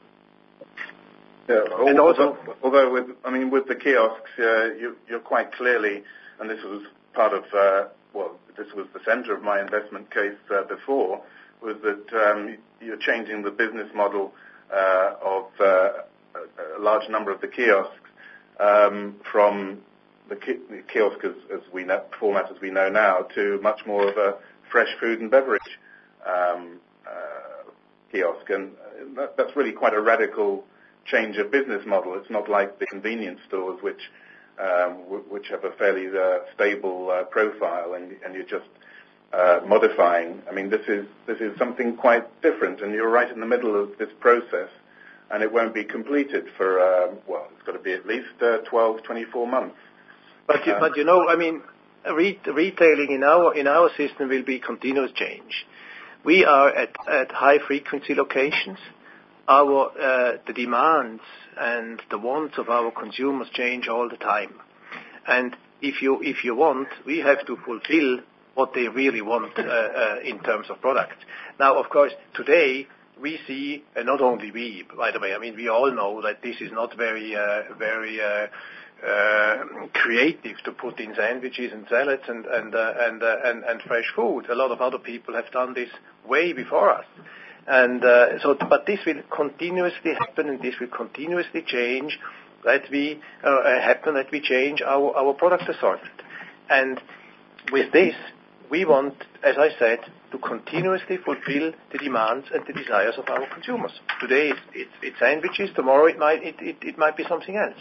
Yeah, and although, also, although with, I mean, with the kiosks, uh, you, you're quite clearly, and this was part of, uh, well, this was the centre of my investment case uh, before, was that um, you're changing the business model uh, of uh, a, a large number of the kiosks um, from the, ki- the kiosk as, as we know, format as we know now to much more of a fresh food and beverage um, uh, kiosk, and that, that's really quite a radical change of business model. It's not like the convenience stores, which um, w- which have a fairly uh, stable uh, profile, and, and you're just uh, modifying. I mean, this is this is something quite different, and you're right in the middle of this process, and it won't be completed for uh, well, it's got to be at least uh, twelve, twenty-four months. But you, uh, but you know, I mean, re- retailing in our in our system will be continuous change. We are at, at high frequency locations. Our uh, the demands and the wants of our consumers change all the time, and if you if you want, we have to fulfill what they really want uh, uh, in terms of product. Now, of course, today we see, and not only we, by the way, I mean we all know that this is not very uh, very uh, uh, creative to put in sandwiches and salads and and uh, and, uh, and and fresh food. A lot of other people have done this way before us. And uh, so, but this will continuously happen, and this will continuously change. That we uh, happen that we change our, our product assortment. And with this, we want, as I said, to continuously fulfill the demands and the desires of our consumers. Today it's, it's, it's sandwiches. Tomorrow it might it, it, it might be something else.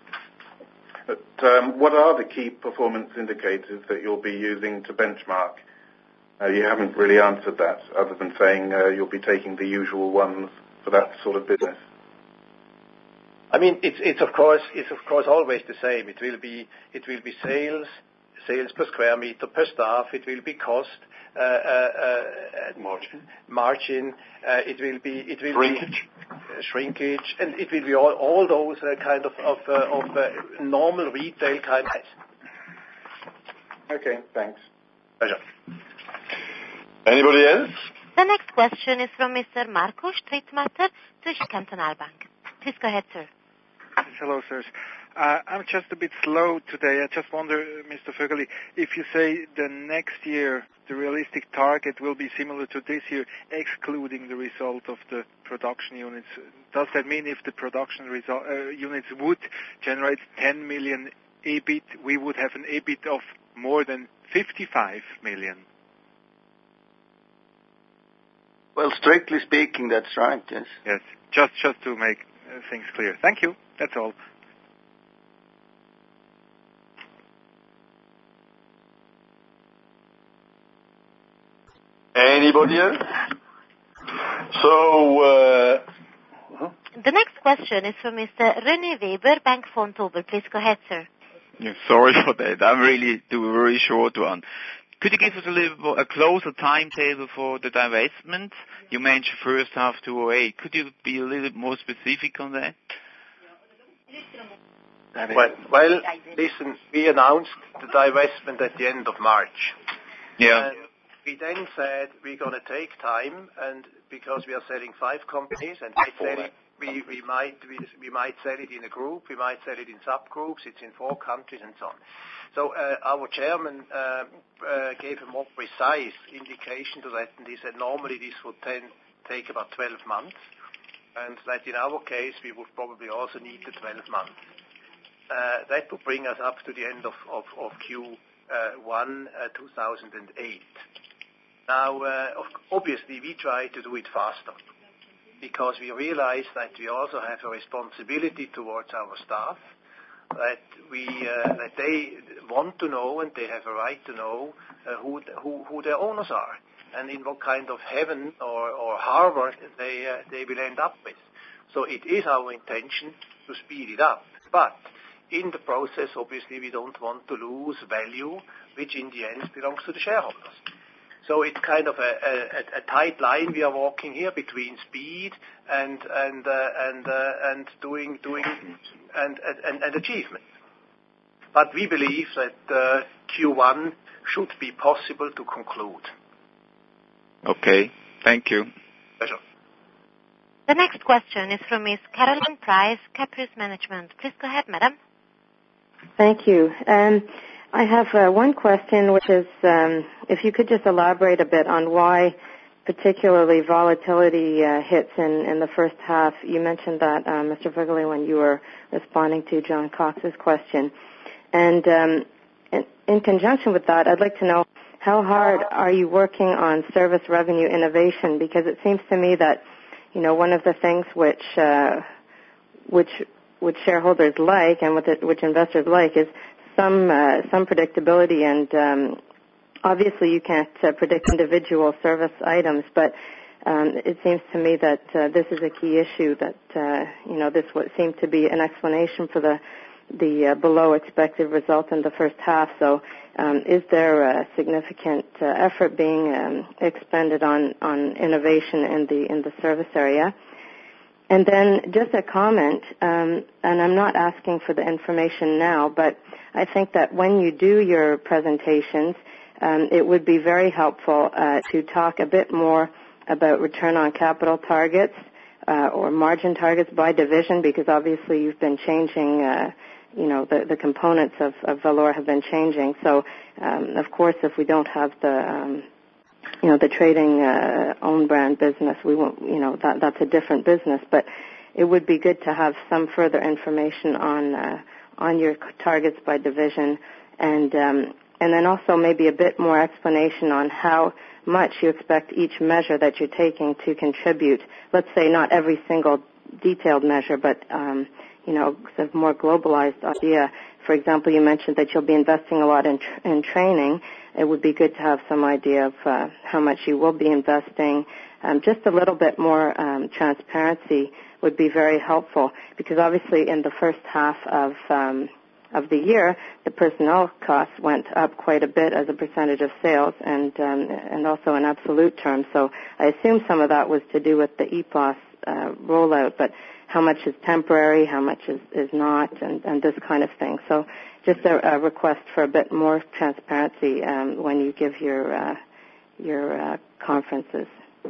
But um, what are the key performance indicators that you'll be using to benchmark? Uh, you haven't really answered that, other than saying uh, you'll be taking the usual ones for that sort of business. I mean, it's it's of course it's of course always the same. It will be it will be sales, sales per square meter per staff. It will be cost, uh, uh, uh, margin, margin. Uh, it will be it will shrinkage, be, uh, shrinkage, and it will be all all those uh, kind of of, uh, of uh, normal retail kind of. Okay, thanks. Pleasure. Anybody else? The next question is from Mister Marco Strittmatter, Zürcher Kantonalbank. Please go ahead, sir. Hello, sirs. Uh, I'm just a bit slow today. I just wonder, Mister Vögeli, if you say the next year the realistic target will be similar to this year, excluding the result of the production units, does that mean if the production result, uh, units would generate ten million E B I T, we would have an E B I T of more than fifty-five million? Well, strictly speaking, that's right, yes. Yes, just just to make uh, things clear. Thank you. That's all. Anybody else? So, uh, The next question is from Mister René Weber, Bank Vontobel. Please go ahead, sir. Yeah, sorry for that. I'm really do a very short one. Could you give us a little more, a closer timetable for the divestment? You mentioned first half two thousand eight. Could you be a little bit more specific on that? Well, well, listen, we announced the divestment at the end of March. Yeah. And we then said we're going to take time, and because we are selling five companies, and we, sell it, we, we might we, we might sell it in a group, we might sell it in subgroups. It's in four countries and so on. So uh, our chairman uh, uh, gave a more precise indication to that, and he said normally this would tend, take about twelve months, and that in our case we would probably also need the twelve months. Uh, that would bring us up to the end of, of, of Q one uh, two thousand eight. Now, uh, obviously, we try to do it faster because we realize that we also have a responsibility towards our staff, that we uh, that they want to know and they have a right to know uh, who, who who their owners are and in what kind of heaven or, or harbor they uh, they will end up with. So it is our intention to speed it up, but in the process, obviously, we don't want to lose value, which in the end belongs to the shareholders. So it's kind of a, a, a tight line we are walking here between speed and and uh, and uh, and doing doing and, and and achievement. But we believe that uh, Q one should be possible to conclude. Okay, thank you. Pleasure. The next question is from Miss Caroline Price, Caprice Management. Please go ahead, madam. Thank you. Um, I have uh, one question, which is um, if you could just elaborate a bit on why particularly volatility uh, hits in, in the first half. You mentioned that, uh, Mister Fugely, when you were responding to John Cox's question. And um, in, in conjunction with that, I'd like to know how hard are you working on service revenue innovation? Because it seems to me that, you know, one of the things which uh, which which shareholders like and what which investors like is some uh, some predictability, and um, obviously you can't uh, predict individual service items, but um, it seems to me that uh, this is a key issue, that uh, you know this would seem to be an explanation for the the uh, below expected result in the first half. So um, is there a significant uh, effort being um, expended on, on innovation in the in the service area? And then just a comment, um, and I'm not asking for the information now, but I think that when you do your presentations, um, it would be very helpful uh, to talk a bit more about return on capital targets uh, or margin targets by division, because obviously you've been changing, uh, you know, the, the components of, of Valora have been changing. So, um, of course, if we don't have the um, you know, the trading uh, own brand business, we won't, you know, that that's a different business. But it would be good to have some further information on uh, on your targets by division, and um, and then also maybe a bit more explanation on how much you expect each measure that you're taking to contribute. Let's say not every single detailed measure, but um, you know, sort of more globalized idea. For example, you mentioned that you'll be investing a lot in tr- in training. It would be good to have some idea of uh, how much you will be investing. Um, just a little bit more um, transparency would be very helpful, because obviously in the first half of um, of the year, the personnel costs went up quite a bit as a percentage of sales, and um, and also in absolute terms. So I assume some of that was to do with the E P O S uh, rollout, but how much is temporary, how much is, is not, and, and this kind of thing. So just a, a request for a bit more transparency um, when you give your uh, your uh, conferences.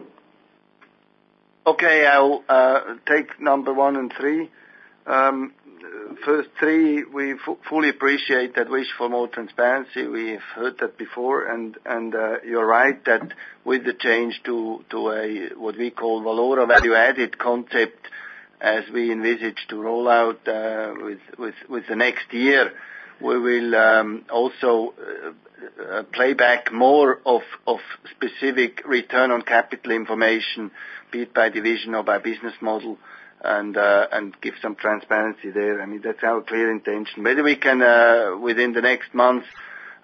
Okay, I'll uh, take number one and three. Um, first three, we f- fully appreciate that wish for more transparency. We've heard that before, and and uh, you're right that with the change to to a what we call Valora value-added concept, as we envisage to roll out uh, with, with with the next year, we will um, also uh, uh, play back more of, of specific return on capital information, be it by division or by business model, and uh, and give some transparency there. I mean, that's our clear intention. Whether we can, uh, within the next month,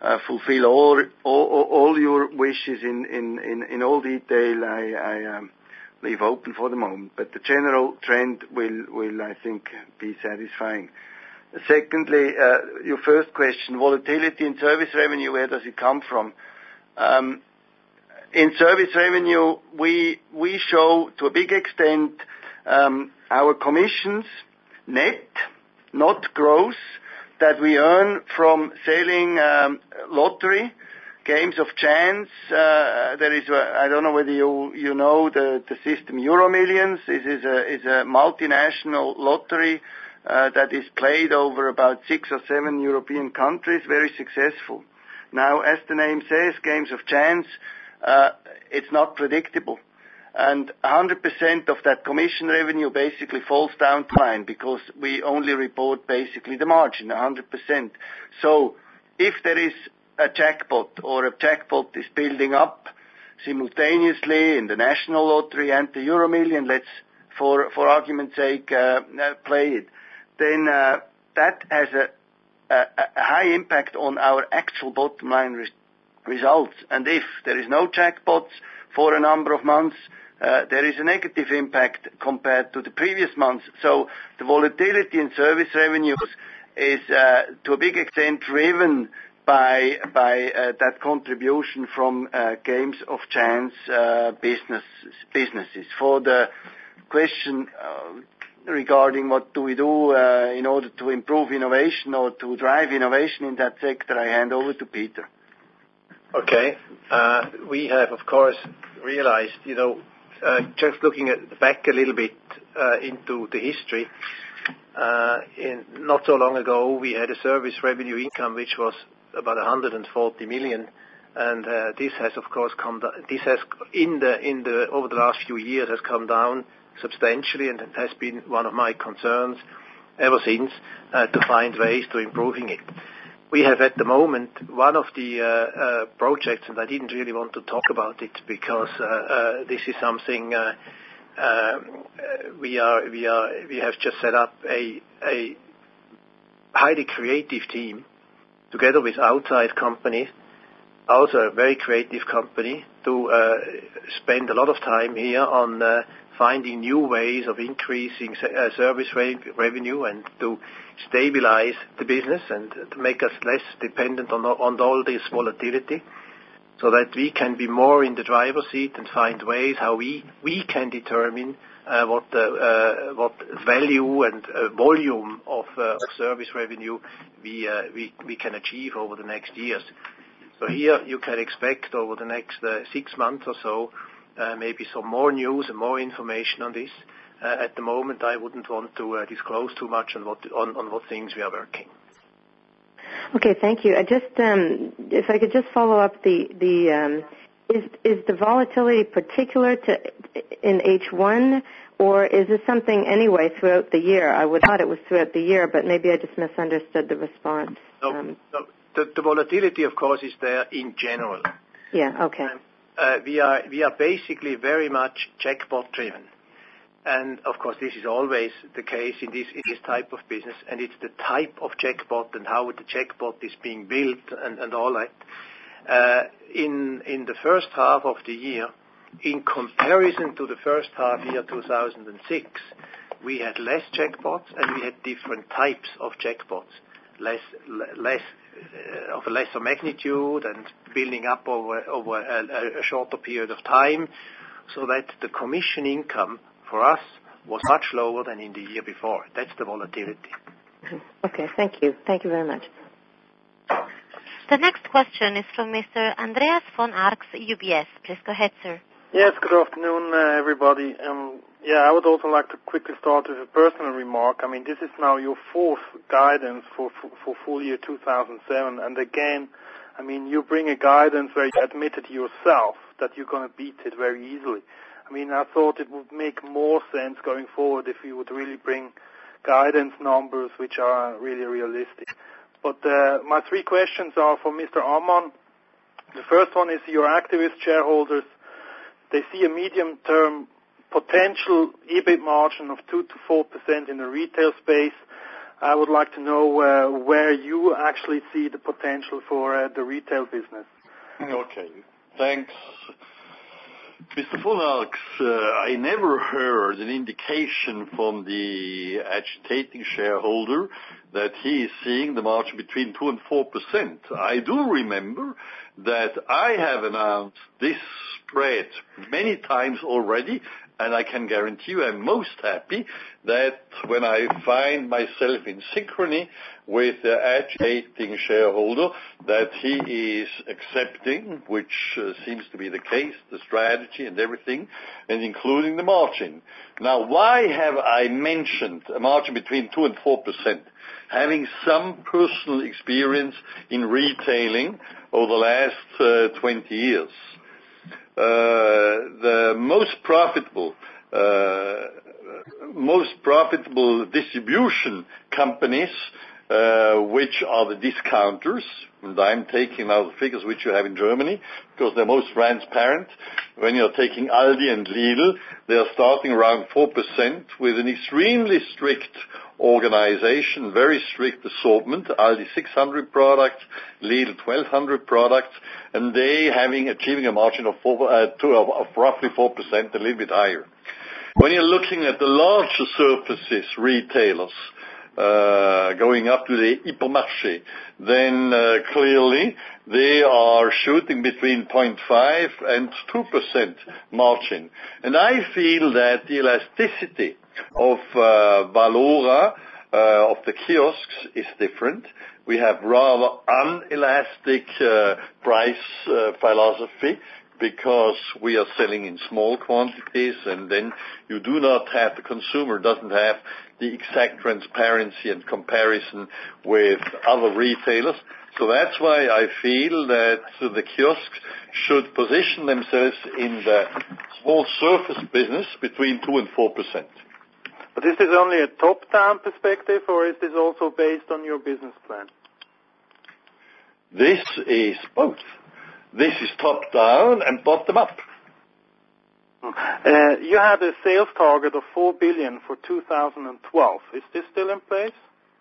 uh, fulfill all, all all your wishes in in in, in all detail. I, I um, leave open for the moment, but the general trend will will I think be satisfying. Secondly, uh, your first question, volatility in service revenue, where does it come from? Um, in service revenue, we we show to a big extent um, our commissions net, not gross, that we earn from selling um, lottery, games of chance. Uh, there is, a, I don't know whether you you know the the system Euro Millions. This is a is a multinational lottery uh, that is played over about six or seven European countries, very successful. Now, as the name says, games of chance, uh, it's not predictable. And one hundred percent of that commission revenue basically falls down to line because we only report basically the margin, one hundred percent. So if there is a jackpot or a jackpot is building up simultaneously in the national lottery and the Euro Million, let's, for, for argument's sake, uh, uh, play it, then uh, that has a a high impact on our actual bottom line re- results. And if there is no jackpots for a number of months, uh, there is a negative impact compared to the previous months. So the volatility in service revenues is uh, to a big extent driven by by uh, that contribution from uh, games of chance uh, business businesses. For the question uh, regarding what do we do uh, in order to improve innovation or to drive innovation in that sector, I hand over to Peter. Okay. Uh, we have, of course, realized, you know, uh, just looking at back a little bit uh, into the history, uh, in not so long ago, we had a service revenue income which was about one hundred forty million, and uh, this has, of course, come down. This has, in the in the over the last few years, has come down substantially, and it has been one of my concerns ever since uh, to find ways to improving it. We have at the moment one of the uh, uh, projects, and I didn't really want to talk about it because uh, uh, this is something uh, uh, we are we are we have just set up a a highly creative team together with outside companies, also a very creative company, to uh, spend a lot of time here on uh, finding new ways of increasing uh, service re- revenue and to stabilize the business and to make us less dependent on, on all this volatility, so that we can be more in the driver's seat and find ways how we, we can determine uh, what the, uh, what value and uh, volume of, uh, of service revenue we, uh, we we can achieve over the next years. So here you can expect over the next uh, six months or so Uh, maybe some more news and more information on this. Uh, at the moment, I wouldn't want to uh, disclose too much on what on, on what things we are working. Okay, thank you. I just, um, if I could just follow up, the the um, is is the volatility particular to in H one, or is this something anyway throughout the year? I would thought it was throughout the year, but maybe I just misunderstood the response. No, um, no the, the volatility, of course, is there in general. Yeah. Okay. Um, Uh, we are we are basically very much jackpot driven, and of course this is always the case in this in this type of business, and it's the type of jackpot and how the jackpot is being built and, and all that. Uh, in in the first half of the year, in comparison to the first half year two thousand six, we had less jackpots and we had different types of jackpots, less less. Uh, of a lesser magnitude and building up over over a, a shorter period of time, so that the commission income for us was much lower than in the year before. That's the volatility. Okay, thank you. Thank you very much. The next question is from Mister Andreas von Arx, U B S. Please go ahead, sir. Yes, good afternoon, uh, everybody. Um, yeah, I would also like to quickly start with a personal remark. I mean, this is now your fourth guidance for for, for full year two thousand seven, and again, I mean, you bring a guidance where you admitted yourself that you're going to beat it very easily. I mean, I thought it would make more sense going forward if you would really bring guidance numbers which are really realistic. But uh, my three questions are for Mister Ammann. The first one is your activist shareholders. They see a medium-term potential E B I T margin of two to four percent in the retail space. I would like to know uh, where you actually see the potential for uh, the retail business. Okay, thanks. Mister von Arx, uh, I never heard an indication from the agitating shareholder that he is seeing the margin between two and four percent. I do remember that I have announced this spread many times already, and I can guarantee you I'm most happy that when I find myself in synchrony with the agitating shareholder, that he is accepting, which uh, seems to be the case, the strategy and everything, and including the margin. Now, why have I mentioned a margin between two and four percent? Having some personal experience in retailing over the last uh, twenty years. Uh, the most profitable, uh, most profitable distribution companies, uh, which are the discounters, and I'm taking now the figures which you have in Germany, because they're most transparent. When you're taking Aldi and Lidl, they are starting around four percent with an extremely strict organization, very strict assortment. Aldi six hundred products, Lidl twelve hundred products, and they having achieving a margin of, four, uh, two, of, of roughly four percent, a little bit higher. When you're looking at the larger surfaces retailers, uh, going up to the hypermarché, then uh, clearly they are shooting between zero point five and two percent margin. And I feel that the elasticity of uh, Valora, uh, of the kiosks, is different. We have rather unelastic uh, price uh, philosophy, because we are selling in small quantities, and then you do not have, the consumer doesn't have the exact transparency and comparison with other retailers. So that's why I feel that the kiosks should position themselves in the small surface business between two and four percent. But is this only a top-down perspective, or is this also based on your business plan? This is both. This is top-down and bottom-up. Uh, you had a sales target of four billion dollars for two thousand twelve. Is this still in place?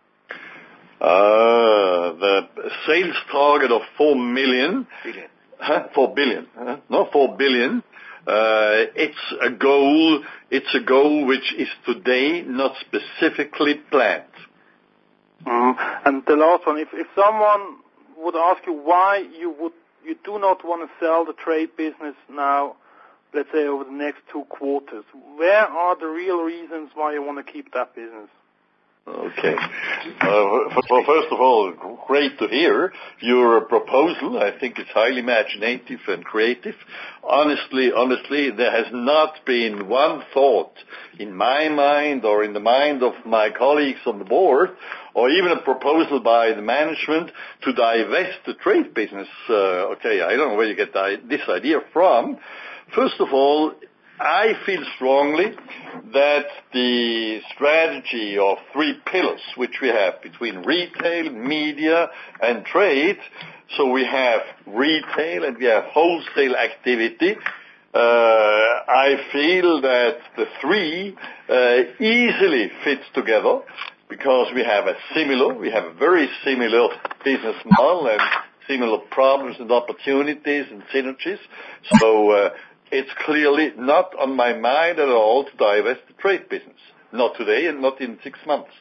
Uh, the sales target of four million. Billion. Huh? Four billion. Huh? Not four billion. Uh, it's a goal. It's a goal which is today not specifically planned. Mm. And the last one, if, if someone would ask you why you would you do not want to sell the trade business now, let's say over the next two quarters, where are the real reasons why you want to keep that business? Okay. Uh, well, first of all, great to hear your proposal. I think it's highly imaginative and creative. Honestly, honestly, there has not been one thought in my mind or in the mind of my colleagues on the board, or even a proposal by the management to divest the trade business. Uh, okay, I don't know where you get this idea from. First of all, I feel strongly that the strategy of three pillars, which we have between retail, media, and trade, so we have retail and we have wholesale activity, uh, I feel that the three uh, easily fits together, because we have a similar, we have a very similar business model and similar problems and opportunities and synergies. So uh, it's clearly not on my mind at all to divest the trade business. Not today and not in six months.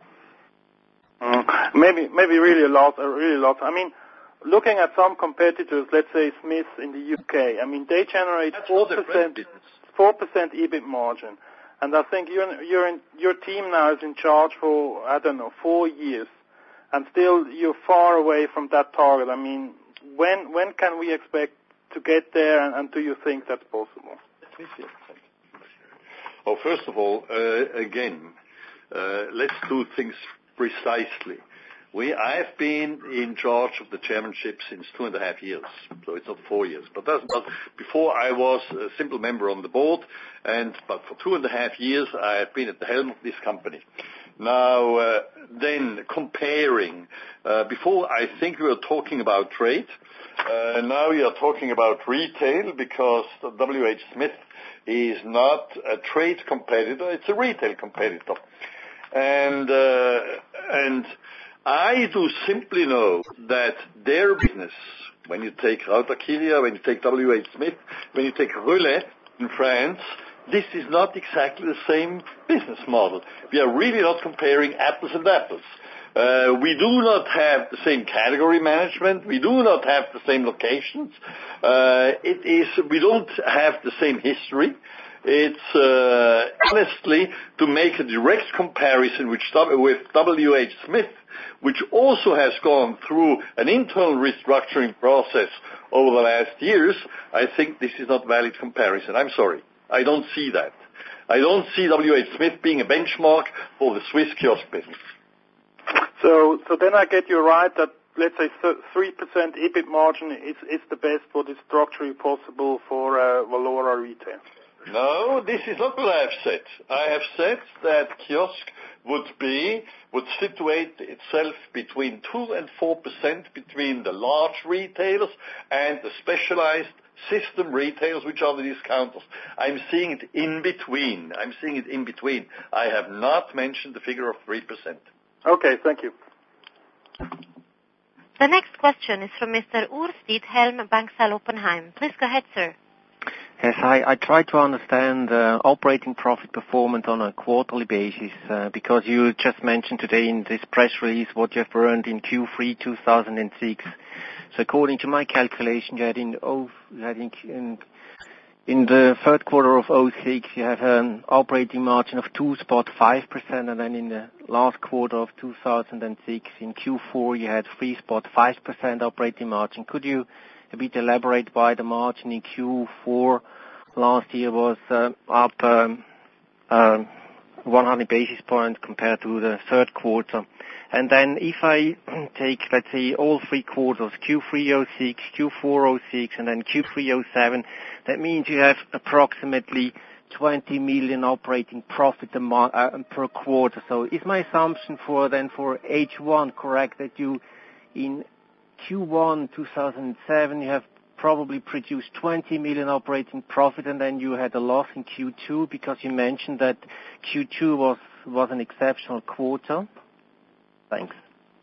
Mm, maybe, maybe really a lot, uh, really a lot. I mean, looking at some competitors, let's say Smith in the U K, I mean, they generate four percent, four percent E B I T margin. And I think you're, you're in, your team now is in charge for, I don't know, four years. And still you're far away from that target. I mean, when, when can we expect to get there, and, and do you think that's possible? Well, first of all, uh, again, uh, let's do things precisely. We, I've been in charge of the chairmanship since two and a half years, so it's not four years. But that's not, before I was a simple member on the board, and but for two and a half years I have been at the helm of this company. Now, uh, then comparing, uh, before I think we were talking about trade. Uh, now we are talking about retail, because W H Smith is not a trade competitor, it's a retail competitor. And, uh, and I do simply know that their business, when you take Rauter-Kilia, when you take W H. Smith, when you take Relais in France, this is not exactly the same business model. We are really not comparing apples and apples. Uh, we do not have the same category management. We do not have the same locations. Uh, it is, we don't have the same history. It's, uh, honestly, to make a direct comparison with, with W H. Smith, which also has gone through an internal restructuring process over the last years, I think this is not valid comparison. I'm sorry. I don't see that. I don't see W H. Smith being a benchmark for the Swiss kiosk business. So, so then I get you right that, let's say, three percent EBIT margin is, is the best what is structurally possible for uh, Valora Retail. No, this is not what I have said. I have said that kiosk would be, would situate itself between two and four percent between the large retailers and the specialized system retailers, which are the discounters. I'm seeing it in between. I'm seeing it in between. I have not mentioned the figure of three percent. Okay, thank you. The next question is from Mister Urs Diethelm, Banksal Oppenheim. Please go ahead, sir. Yes, I, I try to understand uh, operating profit performance on a quarterly basis uh, because you just mentioned today in this press release what you have earned in Q three two thousand six. So according to my calculation, you had in, oh, you had in, in, in the third quarter of oh six, you have an operating margin of two point five percent, and then in the last quarter of two thousand six, in Q four, you had three point five percent operating margin. Could you a bit elaborate why the margin in Q four last year was uh, up um, um, one hundred basis points compared to the third quarter? And then if I take, let's say, all three quarters, Q three oh six, Q four oh six, and then Q three oh seven, that means you have approximately twenty million operating profit a mo- uh, per quarter. So is my assumption for then for H one correct, that you in Q one two thousand seven you have probably produced twenty million operating profit, and then you had a loss in Q two because you mentioned that Q two was, was an exceptional quarter? Thanks.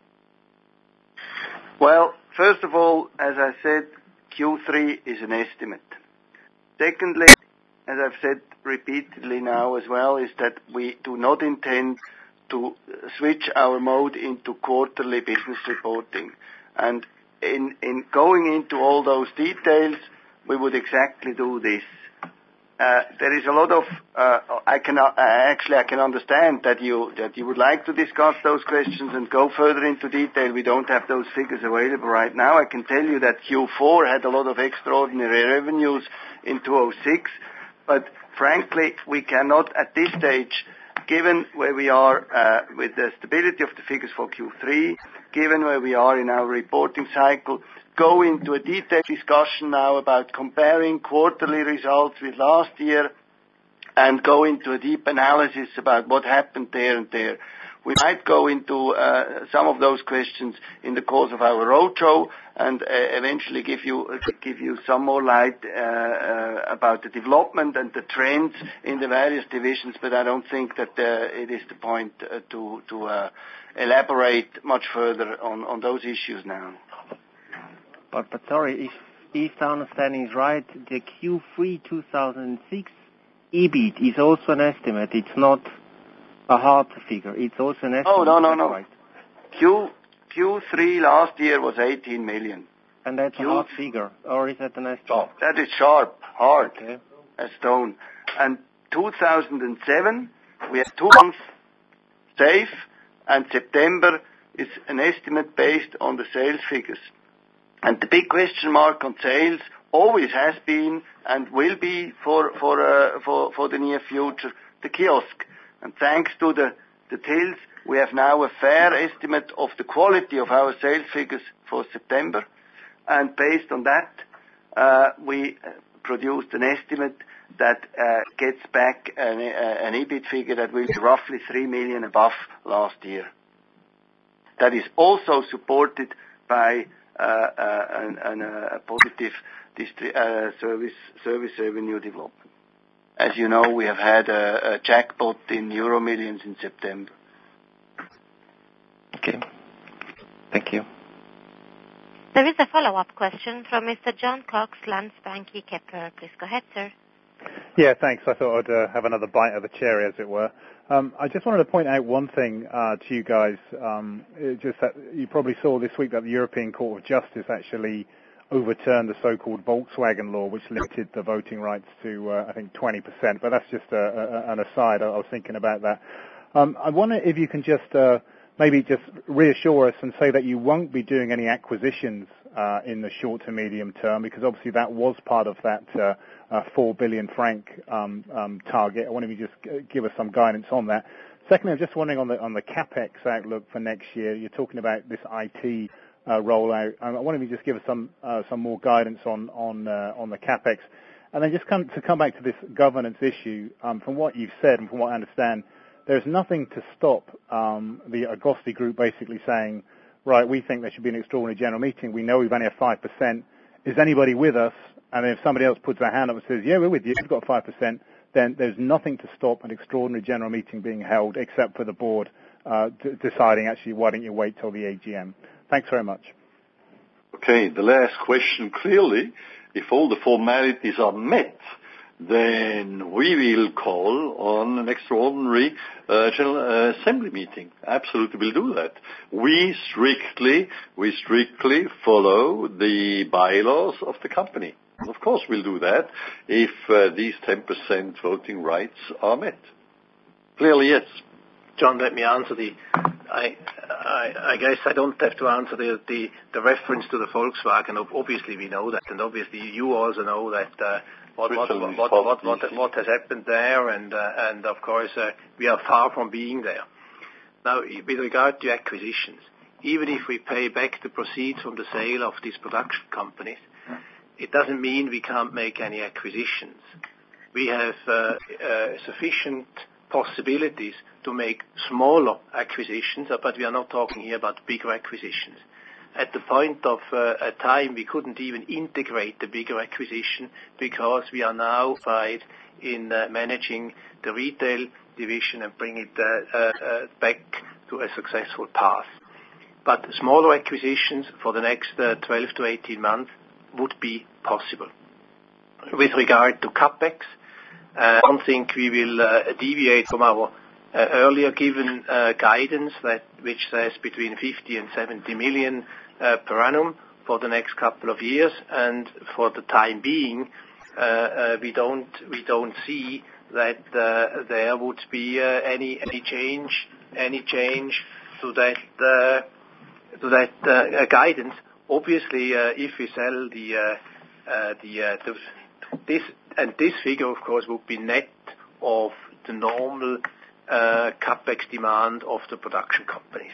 Well, first of all, as I said, Q three is an estimate. Secondly, as I've said repeatedly now as well, is that we do not intend to switch our mode into quarterly business reporting. And in, in going into all those details, we would exactly do this. Uh, there is a lot of, uh, I can, uh, actually I can understand that you, that you would like to discuss those questions and go further into detail. We don't have those figures available right now. I can tell you that Q four had a lot of extraordinary revenues in two thousand six, but frankly, we cannot at this stage, given where we are uh, with the stability of the figures for Q three, given where we are in our reporting cycle, go into a detailed discussion now about comparing quarterly results with last year and go into a deep analysis about what happened there and there. We might go into uh, some of those questions in the course of our roadshow and uh, eventually give you uh, give you some more light uh, uh, about the development and the trends in the various divisions, but I don't think that uh, it is the point uh, to, to uh, elaborate much further on, on those issues now. But, but sorry, if, if the understanding is right, the Q three two thousand six EBIT is also an estimate. It's not a hard figure. It's also an estimate. Oh, no, no, no. Right? Q, Q three last year was eighteen million. And that's Q- a hard figure, or is that an estimate? Oh, that is sharp, hard, okay. A stone. And two thousand seven, we had two months safe, and September is an estimate based on the sales figures. And the big question mark on sales always has been and will be for for uh, for for the near future the kiosk. And thanks to the the tills, we have now a fair estimate of the quality of our sales figures for September. And based on that, uh, we produced an estimate that uh, gets back an, uh, an EBIT figure that will be roughly three million above last year. That is also supported by uh, uh, an, an, uh, a positive distri- uh, service service revenue development. As you know, we have had a, a jackpot in Euro Millions in September. Thank you. There is a follow-up question from Mister John Cox, Landsbanki Kepler. Please go ahead, sir. Yeah, thanks. I thought I'd uh, have another bite of the cherry, as it were. Um, I just wanted to point out one thing uh, to you guys. Um, it just that you probably saw this week that the European Court of Justice actually overturned the so-called Volkswagen law, which limited the voting rights to, uh, I think, twenty percent. But that's just a, a, an aside. I, I was thinking about that. Um, I wonder if you can just uh, maybe just reassure us and say that you won't be doing any acquisitions uh, in the short to medium term, because obviously that was part of that uh, uh, four billion franc um, um, target. I wonder if you just give us some guidance on that. Secondly, I'm just wondering on the on the capex outlook for next year. You're talking about this I T uh, rollout. I wonder if you just give us some uh, some more guidance on on uh, on the capex. And then just come to come back to this governance issue. Um, from what you've said and from what I understand, there's nothing to stop um, the Agosti Group basically saying, right, we think there should be an extraordinary general meeting. We know we've only have five percent. Is anybody with us? And then if somebody else puts their hand up and says, yeah, we're with you, we've got five percent, then there's nothing to stop an extraordinary general meeting being held except for the board uh, d- deciding, actually, why don't you wait till the A G M? Thanks very much. Okay, the last question, clearly, if all the formalities are met, then we will call on an extraordinary uh, General uh, Assembly meeting. Absolutely, we'll do that. We strictly, we strictly follow the bylaws of the company. Of course, we'll do that if uh, these ten percent voting rights are met. Clearly, yes. John, let me answer the. I, I, I guess I don't have to answer the, the, the reference to the Volkswagen. Obviously, we know that, and obviously, you also know that. Uh, What what, what, what, what, what has happened there, and, uh, and of course, uh, we are far from being there. Now, with regard to acquisitions, even if we pay back the proceeds from the sale of these production companies, it doesn't mean we can't make any acquisitions. We have uh, uh, sufficient possibilities to make smaller acquisitions, but we are not talking here about bigger acquisitions. At the point of uh, a time, we couldn't even integrate the bigger acquisition because we are now fied in uh, managing the retail division and bring it uh, uh, back to a successful path. But smaller acquisitions for the next uh, twelve to eighteen months would be possible. With regard to capex, uh, I don't think we will uh, deviate from our uh, earlier given uh, guidance, that which says between fifty and seventy million uh, per annum for the next couple of years. And for the time being, uh, uh, we don't we don't see that uh, there would be uh, any any change any change to that uh, to that uh, guidance. Obviously, uh, if we sell the uh, uh, the, uh, the this and this figure, of course, would be net of the normal uh, capex demand of the production companies.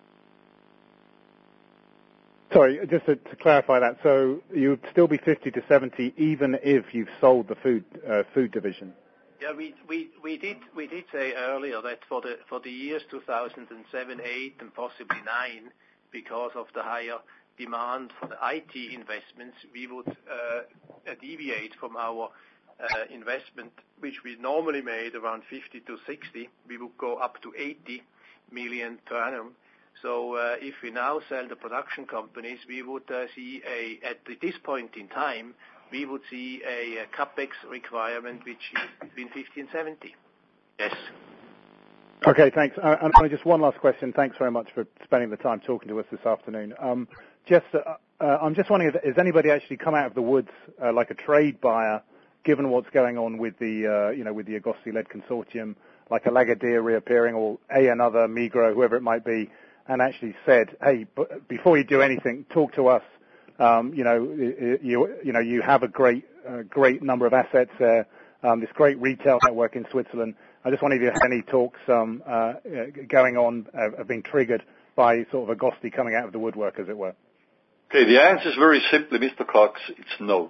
Sorry, just to, to clarify that, so you'd still be fifty to seventy even if you've sold the food uh, food division. Yeah, we we we did we did say earlier that for the for the years two thousand seven, eight, and possibly nine, because of the higher demand for the I T investments, we would uh, deviate from our uh, investment, which we normally made around fifty to sixty. We would go up to eighty million per annum. So uh, if we now sell the production companies, we would uh, see a at this point in time we would see a, a capex requirement which is between fifty and seventy. Yes. Okay, thanks. Uh, and just one last question. Thanks very much for spending the time talking to us this afternoon. Um, just, uh, uh, I'm just wondering, if, has anybody actually come out of the woods uh, like a trade buyer, given what's going on with the, uh, you know, with the Agosti-led consortium, like a Lagardère reappearing, or a another Migros, whoever it might be, and actually said, hey, b- before you do anything, talk to us. Um, you know, you, you know, you have a great, uh, great number of assets there, um, this great retail network in Switzerland. I just wonder if you have any talks um, uh, going on, uh, have been triggered by sort of Agosti coming out of the woodwork, as it were. Okay, the answer is very simply, Mister Cox, it's no.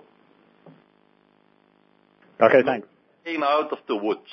Okay, thanks. Came out of the woods.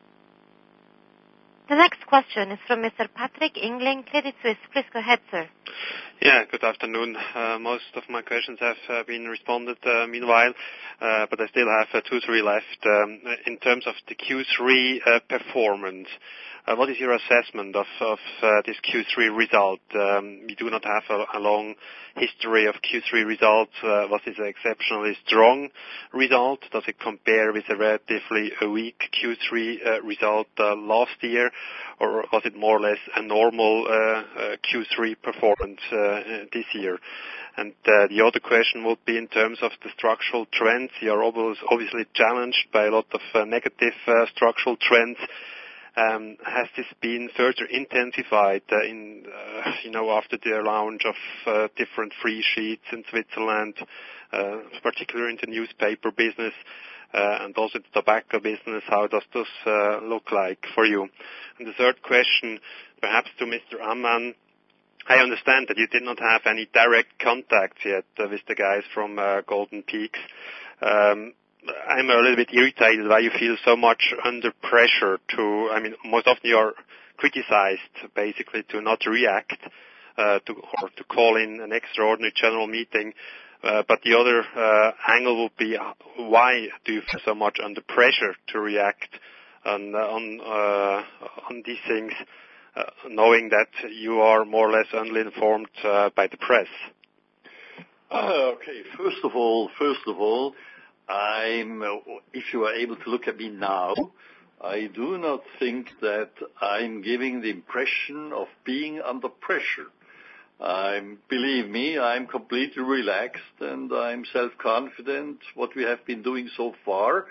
The next question is from Mister Patrick Ingling, Credit Suisse. Please go ahead, sir. Yeah, good afternoon. Uh, most of my questions have uh, been responded uh, meanwhile, uh, but I still have uh, two, three left. Um, in terms of the Q three uh, performance, uh, what is your assessment of, of uh, this Q three result? Um, you do not have a, a long history of Q three results. Uh, was this an exceptionally strong result? Does it compare with a relatively weak Q three uh, result uh, last year, or was it more or less a normal uh, uh, Q three performance uh, this year? And uh, the other question would be in terms of the structural trends. You are obviously challenged by a lot of uh, negative uh, structural trends. Um, has this been further intensified uh, in, uh, you know, after the launch of uh, different free sheets in Switzerland, uh, particularly in the newspaper business, uh, and also the tobacco business? How does this uh, look like for you? And the third question, perhaps to Mister Ammann. I understand that you did not have any direct contacts yet uh, with the guys from uh, Golden Peaks. Um, I'm a little bit irritated why you feel so much under pressure to, I mean, most often you are criticized basically to not react uh, to, or to call in an extraordinary general meeting. Uh, but the other uh, angle would be, uh, why do you feel so much under pressure to react on, uh, on, uh, on these things, uh, knowing that you are more or less only informed uh, by the press? Uh, okay, first of all, first of all, I'm, if you are able to look at me now, I do not think that I'm giving the impression of being under pressure. I'm, believe me, I'm completely relaxed and I'm self-confident what we have been doing so far.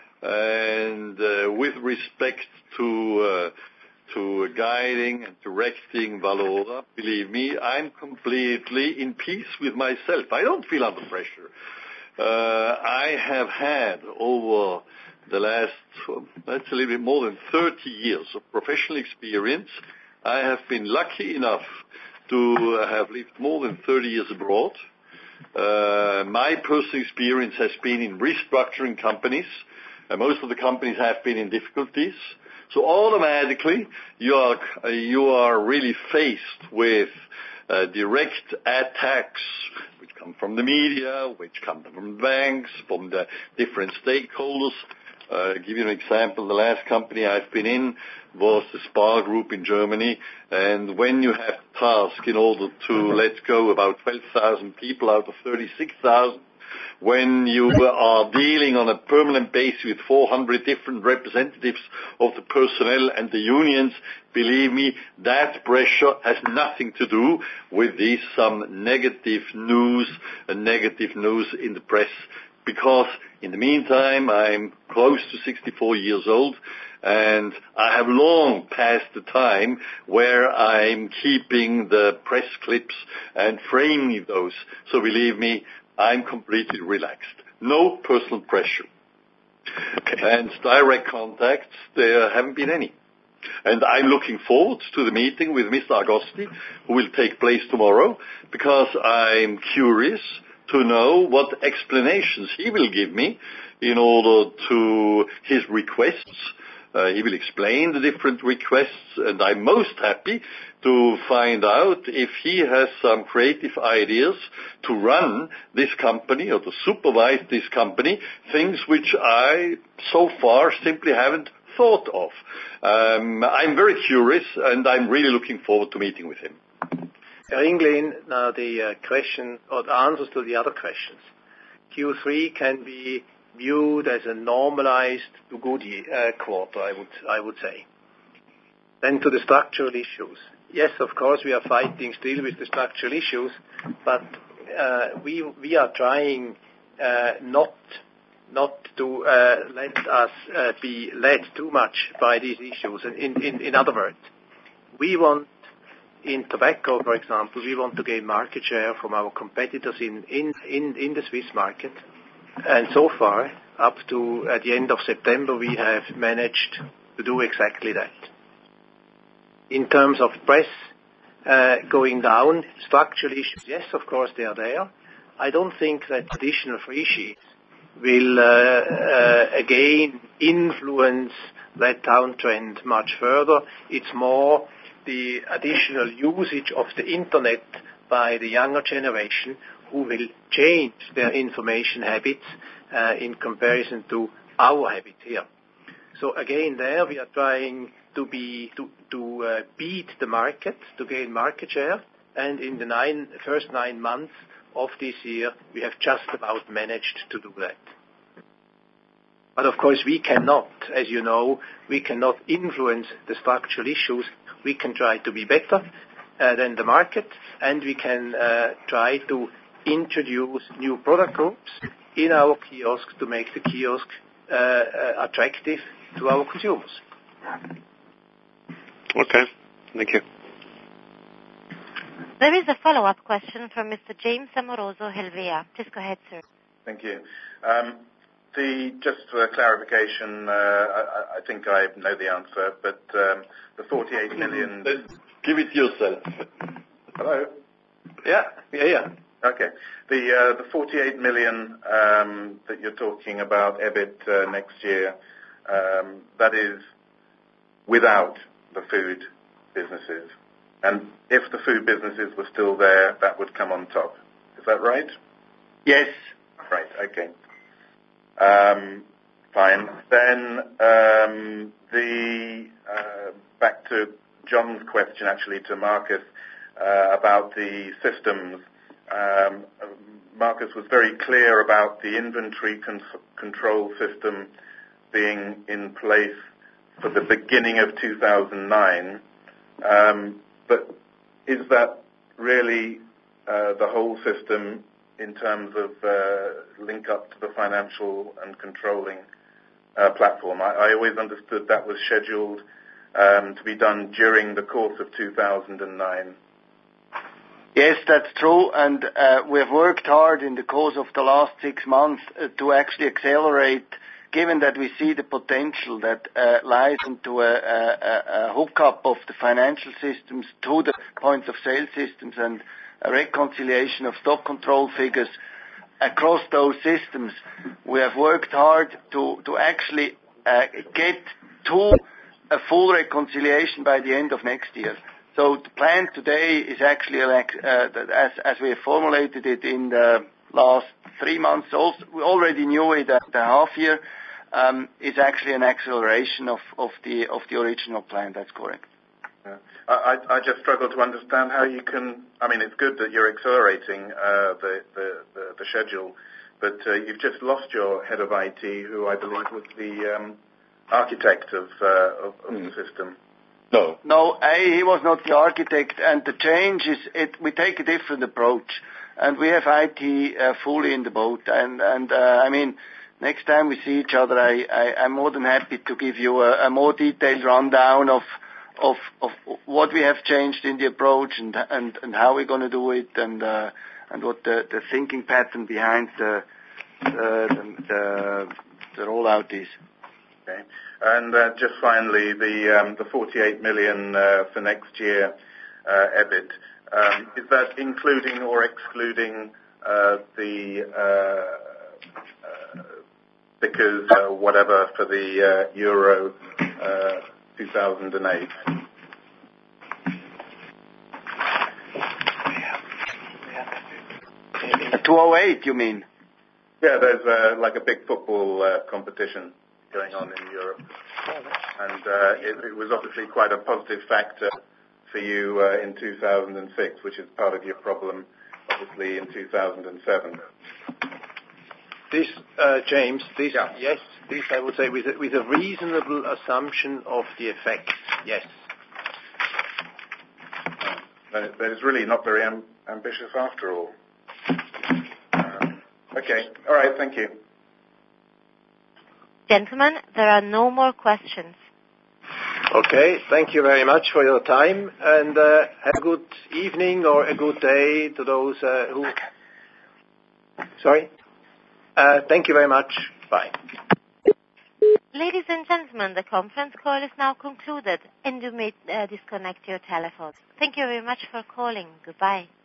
And uh, with respect to uh, to guiding and directing Valora, believe me, I'm completely in peace with myself. I don't feel under pressure. Uh, I have had over the last, that's a little bit more than thirty years of professional experience. I have been lucky enough to have lived more than thirty years abroad. Uh, my personal experience has been in restructuring companies. Uh, most of the companies have been in difficulties. So automatically you are, you are really faced with uh, direct attacks which come from the media, which come from banks, from the different stakeholders. Uh, give you an example. The last company I've been in was the Spar Group in Germany, and when you have the task in order to let go about twelve thousand people out of thirty-six thousand, when you are dealing on a permanent basis with four hundred different representatives of the personnel and the unions, believe me, that pressure has nothing to do with these some negative news, and negative news in the press. Because in the meantime, I'm close to sixty-four years old, and I have long passed the time where I'm keeping the press clips and framing those. So believe me, I'm completely relaxed. No personal pressure. Okay. And direct contacts, there haven't been any. And I'm looking forward to the meeting with Mister Agosti, who will take place tomorrow, because I'm curious to know what explanations he will give me in order to his requests. Uh, he will explain the different requests, and I'm most happy to find out if he has some creative ideas to run this company or to supervise this company, things which I so far simply haven't thought of. Um, I'm very curious, and I'm really looking forward to meeting with him. Herr Inglin, now the uh, question or the answers to the other questions. Q three can be viewed as a normalized to good uh, quarter, I would I would say. Then to the structural issues. Yes, of course, we are fighting still with the structural issues, but uh, we we are trying uh, not not to uh, let us uh, be led too much by these issues. In, in, in other words, we want, in tobacco, for example, we want to gain market share from our competitors in, in, in, in the Swiss market. And so far, up to at the end of September, we have managed to do exactly that. In terms of press uh, going down, structural issues, yes, of course, they are there. I don't think that additional free sheets will uh, uh, again influence that downtrend much further. It's more the additional usage of the internet by the younger generation who will change their information habits uh, in comparison to our habits here. So again, there we are trying to be to, to uh, beat the market, to gain market share, and in the nine, first nine months of this year, we have just about managed to do that. But of course, we cannot, as you know, we cannot influence the structural issues. We can try to be better uh, than the market, and we can uh, try to introduce new product groups in our kiosks to make the kiosk uh, uh, attractive to our consumers. Okay, thank you. There is a follow-up question from Mister James Amoroso Helvea. Please go ahead, sir. Thank you. Um, the, just for clarification, uh, I, I think I know the answer, but um, the forty-eight million... Give it yourself. Hello? Yeah, yeah, yeah. Okay. The, uh, the forty-eight million um, that you're talking about, EBIT uh, next year, um, that is without the food businesses. And if the food businesses were still there, that would come on top. Is that right? Yes. Right, okay. Um, fine. Then um, the uh, back to John's question, actually, to Marcus, uh, about the systems. Um, Marcus was very clear about the inventory con- control system being in place for the beginning of two thousand nine. Um, but is that really uh, the whole system in terms of uh, link up to the financial and controlling uh, platform? I, I always understood that was scheduled um, to be done during the course of two thousand nine. Yes, that's true, and uh, we have worked hard in the course of the last six months uh, to actually accelerate, given that we see the potential that uh, lies into a, a, a hookup of the financial systems to the point of sale systems and a reconciliation of stock control figures across those systems. We have worked hard to, to actually uh, get to a full reconciliation by the end of next year. So the plan today is actually, like, uh, as, as we have formulated it in the last three months, also, we already knew it at the half year, um, is actually an acceleration of, of, the, of the original plan. That's correct. Yeah. I, I just struggle to understand how you can, I mean, it's good that you're accelerating uh, the, the, the, the schedule, but uh, you've just lost your head of I T, who I believe was the um, architect of, uh, of, of mm. the system. No. No, A, he was not the architect, and the change is, it, we take a different approach, and we have I T uh, fully in the boat, and, and uh, I mean, next time we see each other, I, I, I'm more than happy to give you a, a more detailed rundown of, of, of what we have changed in the approach and, and, and how we're going to do it, and, uh, and what the, the thinking pattern behind the, the, the, the rollout is. Okay. And uh, just finally, the um, the forty-eight million uh, for next year uh, EBIT, um, is that including or excluding uh, the uh, uh, because uh, whatever for the uh, Euro uh, two thousand eight? two oh eight, you mean? Yeah, there's uh, like a big football uh, competition going on in Europe, and uh, it, it was obviously quite a positive factor for you uh, in two thousand six, which is part of your problem, obviously, in two thousand seven. This, uh, James, this, yeah. yes, this I would say with a, with a reasonable assumption of the effects, yes. Uh, that is really not very am- ambitious after all. Um, okay, all right, thank you. Gentlemen, there are no more questions. Okay, thank you very much for your time, and uh, have a good evening or a good day to those uh, who... Sorry? Uh, thank you very much. Bye. Ladies and gentlemen, the conference call is now concluded, and you may uh, disconnect your telephones. Thank you very much for calling. Goodbye.